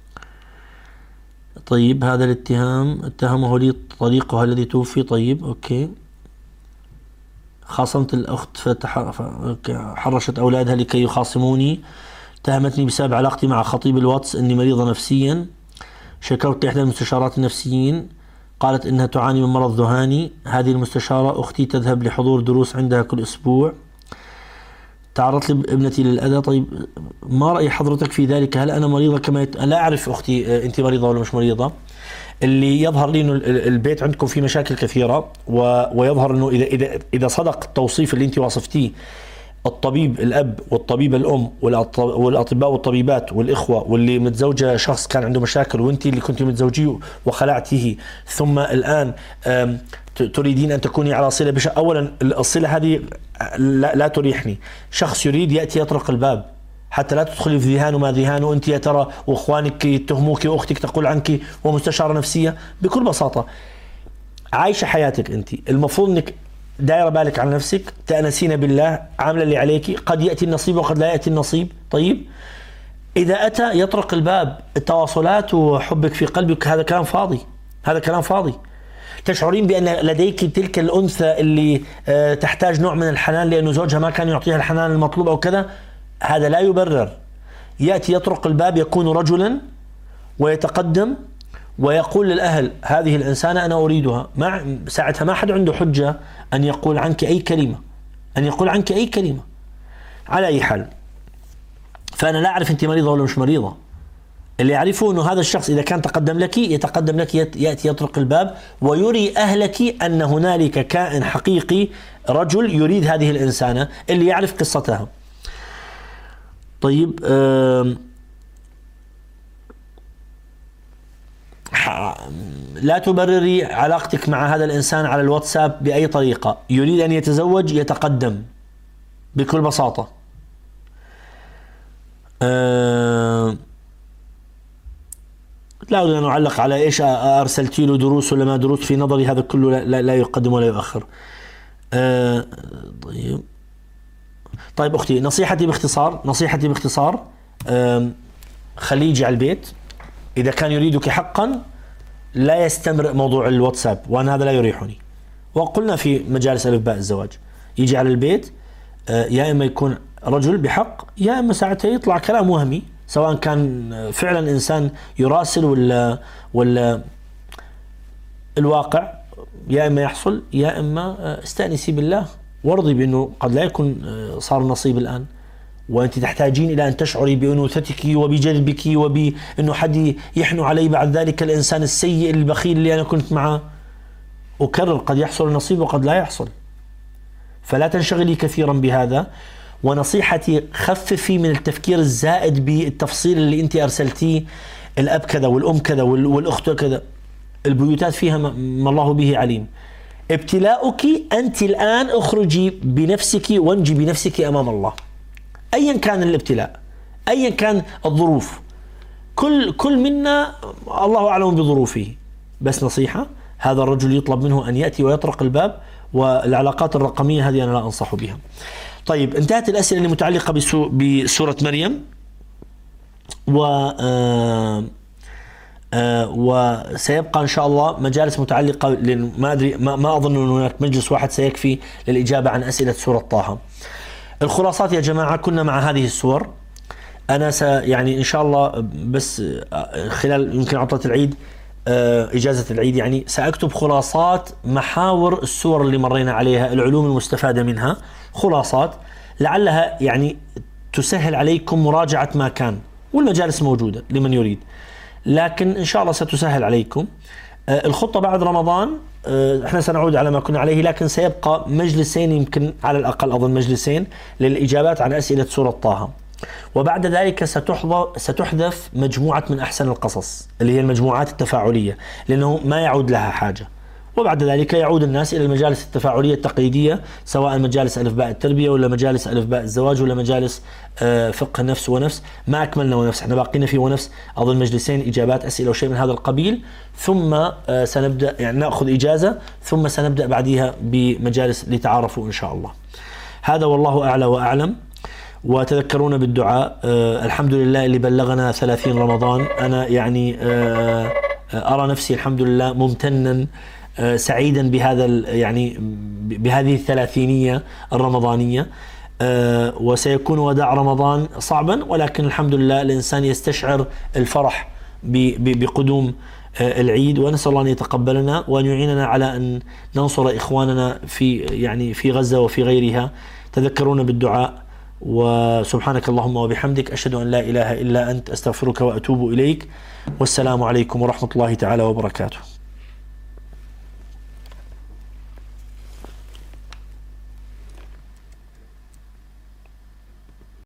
طيب هذا الاتهام اتهمه لي طريقها الذي توفي. طيب أوكي. خاصمت الأخت فحرشت أولادها لكي يخاصموني. اتهمتني بسبب علاقتي مع خطيب الواتس أني مريضة نفسيا. شكوت لإحدى المستشارات النفسيين قالت إنها تعاني من مرض ذهاني. هذه المستشارة أختي تذهب لحضور دروس عندها كل أسبوع. تعرضت لي ابنتي للأذى. طيب ما رأي حضرتك في ذلك؟ هل أنا مريضة كما يت... لا أعرف أختي أنت مريضة ولا مش مريضة. اللي يظهر لي إنه البيت عندكم فيه مشاكل كثيرة، و... ويظهر إنه إذا إذا إذا صدق التوصيف اللي أنت وصفتيه، الطبيب الأب والطبيب الأم والأطباء والطبيبات والإخوة، واللي متزوجة شخص كان عنده مشاكل وأنت اللي كنت متزوجيه وخلعتيه، ثم الآن تريدين أن تكوني على صلة بشيء. أولا الصلة هذه لا, لا تريحني. شخص يريد يأتي يطرق الباب حتى لا تدخلي في ذهان وما ذهان، وأنت يا ترى وإخوانك يتهموك وأختك تقول عنك ومستشارة نفسية. بكل بساطة عايشة حياتك أنت، المفروض أنك دايرة بالك على نفسك، تأنسين بالله، عاملة اللي عليك. قد يأتي النصيب وقد لا يأتي النصيب. طيب إذا أتى يطرق الباب، التواصلات وحبك في قلبك هذا كلام فاضي، هذا كلام فاضي. تشعرين بأن لديك تلك الأنثى اللي تحتاج نوع من الحنان لأنه زوجها ما كان يعطيها الحنان المطلوب أو كذا، هذا لا يبرر. يأتي يطرق الباب، يكون رجلا ويتقدم ويقول للأهل هذه الإنسانة أنا أريدها. مع ساعتها ما حد عنده حجة أن يقول عنك أي كلمة، أن يقول عنك أي كلمة. على أي حال، فأنا لا أعرف أنت مريضة ولا مش مريضة. اللي يعرفه أنه هذا الشخص إذا كان تقدم لك يتقدم لك، يأتي يطرق الباب ويري أهلك أن هنالك كائن حقيقي، رجل يريد هذه الإنسانة، اللي يعرف قصتها. طيب آه لا تبرري علاقتك مع هذا الإنسان على الواتساب بأي طريقة. يريد أن يتزوج، يتقدم بكل بساطة. أه لا أريد أن أعلق على إيش أرسلتي له دروس ولا ما دروس، في نظري هذا كله لا, لا يقدم ولا يؤخر. أه طيب طيب أختي، نصيحتي باختصار نصيحتي باختصار أه خليه يجي على البيت. إذا كان يريدك حقا لا يستمر موضوع الواتساب، وأنا هذا لا يريحني. وقلنا في مجالس ألف باء الزواج يجي على البيت، يا إما يكون رجل بحق، يا إما ساعتها يطلع كلام وهمي، سواء كان فعلا إنسان يراسل ولا ولا الواقع، يا إما يحصل يا إما استأنسي بالله وارضي بأنه قد لا يكون صار نصيب الآن، وأنت تحتاجين إلى أن تشعري بأنوثتك وبجلبك وبأنه حد يحنو علي بعد ذلك الإنسان السيء البخيل اللي أنا كنت معه. أكرر، قد يحصل النصيب وقد لا يحصل، فلا تنشغلي كثيرا بهذا. ونصيحتي خففي من التفكير الزائد بالتفصيل اللي أنت أرسلتيه، الأب كذا والأم كذا والأخت كذا، البيوتات فيها ما الله به عليم. ابتلاؤك أنت الآن، اخرجي بنفسك وانجي بنفسك أمام الله، أيا كان الابتلاء، أيا كان الظروف. كل كل منا الله أعلم بظروفه. بس نصيحة، هذا الرجل يطلب منه أن يأتي ويطرق الباب، والعلاقات الرقمية هذه أنا لا أنصح بها. طيب انتهت الأسئلة المتعلقة بسورة مريم، و آه آه وسيبقى إن شاء الله مجالس متعلقة، ما أدري ما, ما أظن أن هناك مجلس واحد سيكفي للإجابة عن أسئلة سورة طه. الخلاصات يا جماعة، كنا مع هذه السور. أنا س يعني إن شاء الله بس خلال يمكن عطلة العيد، إجازة العيد يعني، سأكتب خلاصات محاور السور اللي مرينا عليها، العلوم المستفادة منها، خلاصات لعلها يعني تسهل عليكم مراجعة ما كان، والمجالس موجودة لمن يريد، لكن إن شاء الله ستسهل عليكم. الخطة بعد رمضان احنا سنعود على ما كنا عليه، لكن سيبقى مجلسين، يمكن على الأقل أظن مجلسين للإجابات عن أسئلة سورة طه. وبعد ذلك ستحذف مجموعة من أحسن القصص اللي هي المجموعات التفاعلية، لأنه ما يعود لها حاجة. وبعد ذلك يعود الناس إلى المجالس التفاعلية التقليدية، سواء مجالس ألف باء التربية ولا مجالس ألف باء الزواج ولا مجالس فقه نفس ونفس. ما أكملنا ونفس، احنا باقينا في ونفس أظن مجلسين إجابات أسئلة وشيء من هذا القبيل، ثم سنبدأ يعني نأخذ إجازة، ثم سنبدأ بعدها بمجالس لتعارفوا إن شاء الله. هذا والله أعلى وأعلم. وتذكرونا بالدعاء. آه الحمد لله اللي بلغنا ثلاثين رمضان. أنا يعني آه أرى نفسي الحمد لله ممتنا آه سعيدا بهذا يعني بهذه الثلاثينية الرمضانية. آه وسيكون وداع رمضان صعبا، ولكن الحمد لله الإنسان يستشعر الفرح بقدوم آه العيد، ونسأل الله أن يتقبلنا وأن يعيننا على أن ننصر إخواننا في يعني في غزة وفي غيرها. تذكرونا بالدعاء. وسبحانك اللهم وبحمدك أشهد أن لا إله إلا أنت أستغفرك وأتوب إليك. والسلام عليكم ورحمة الله تعالى وبركاته.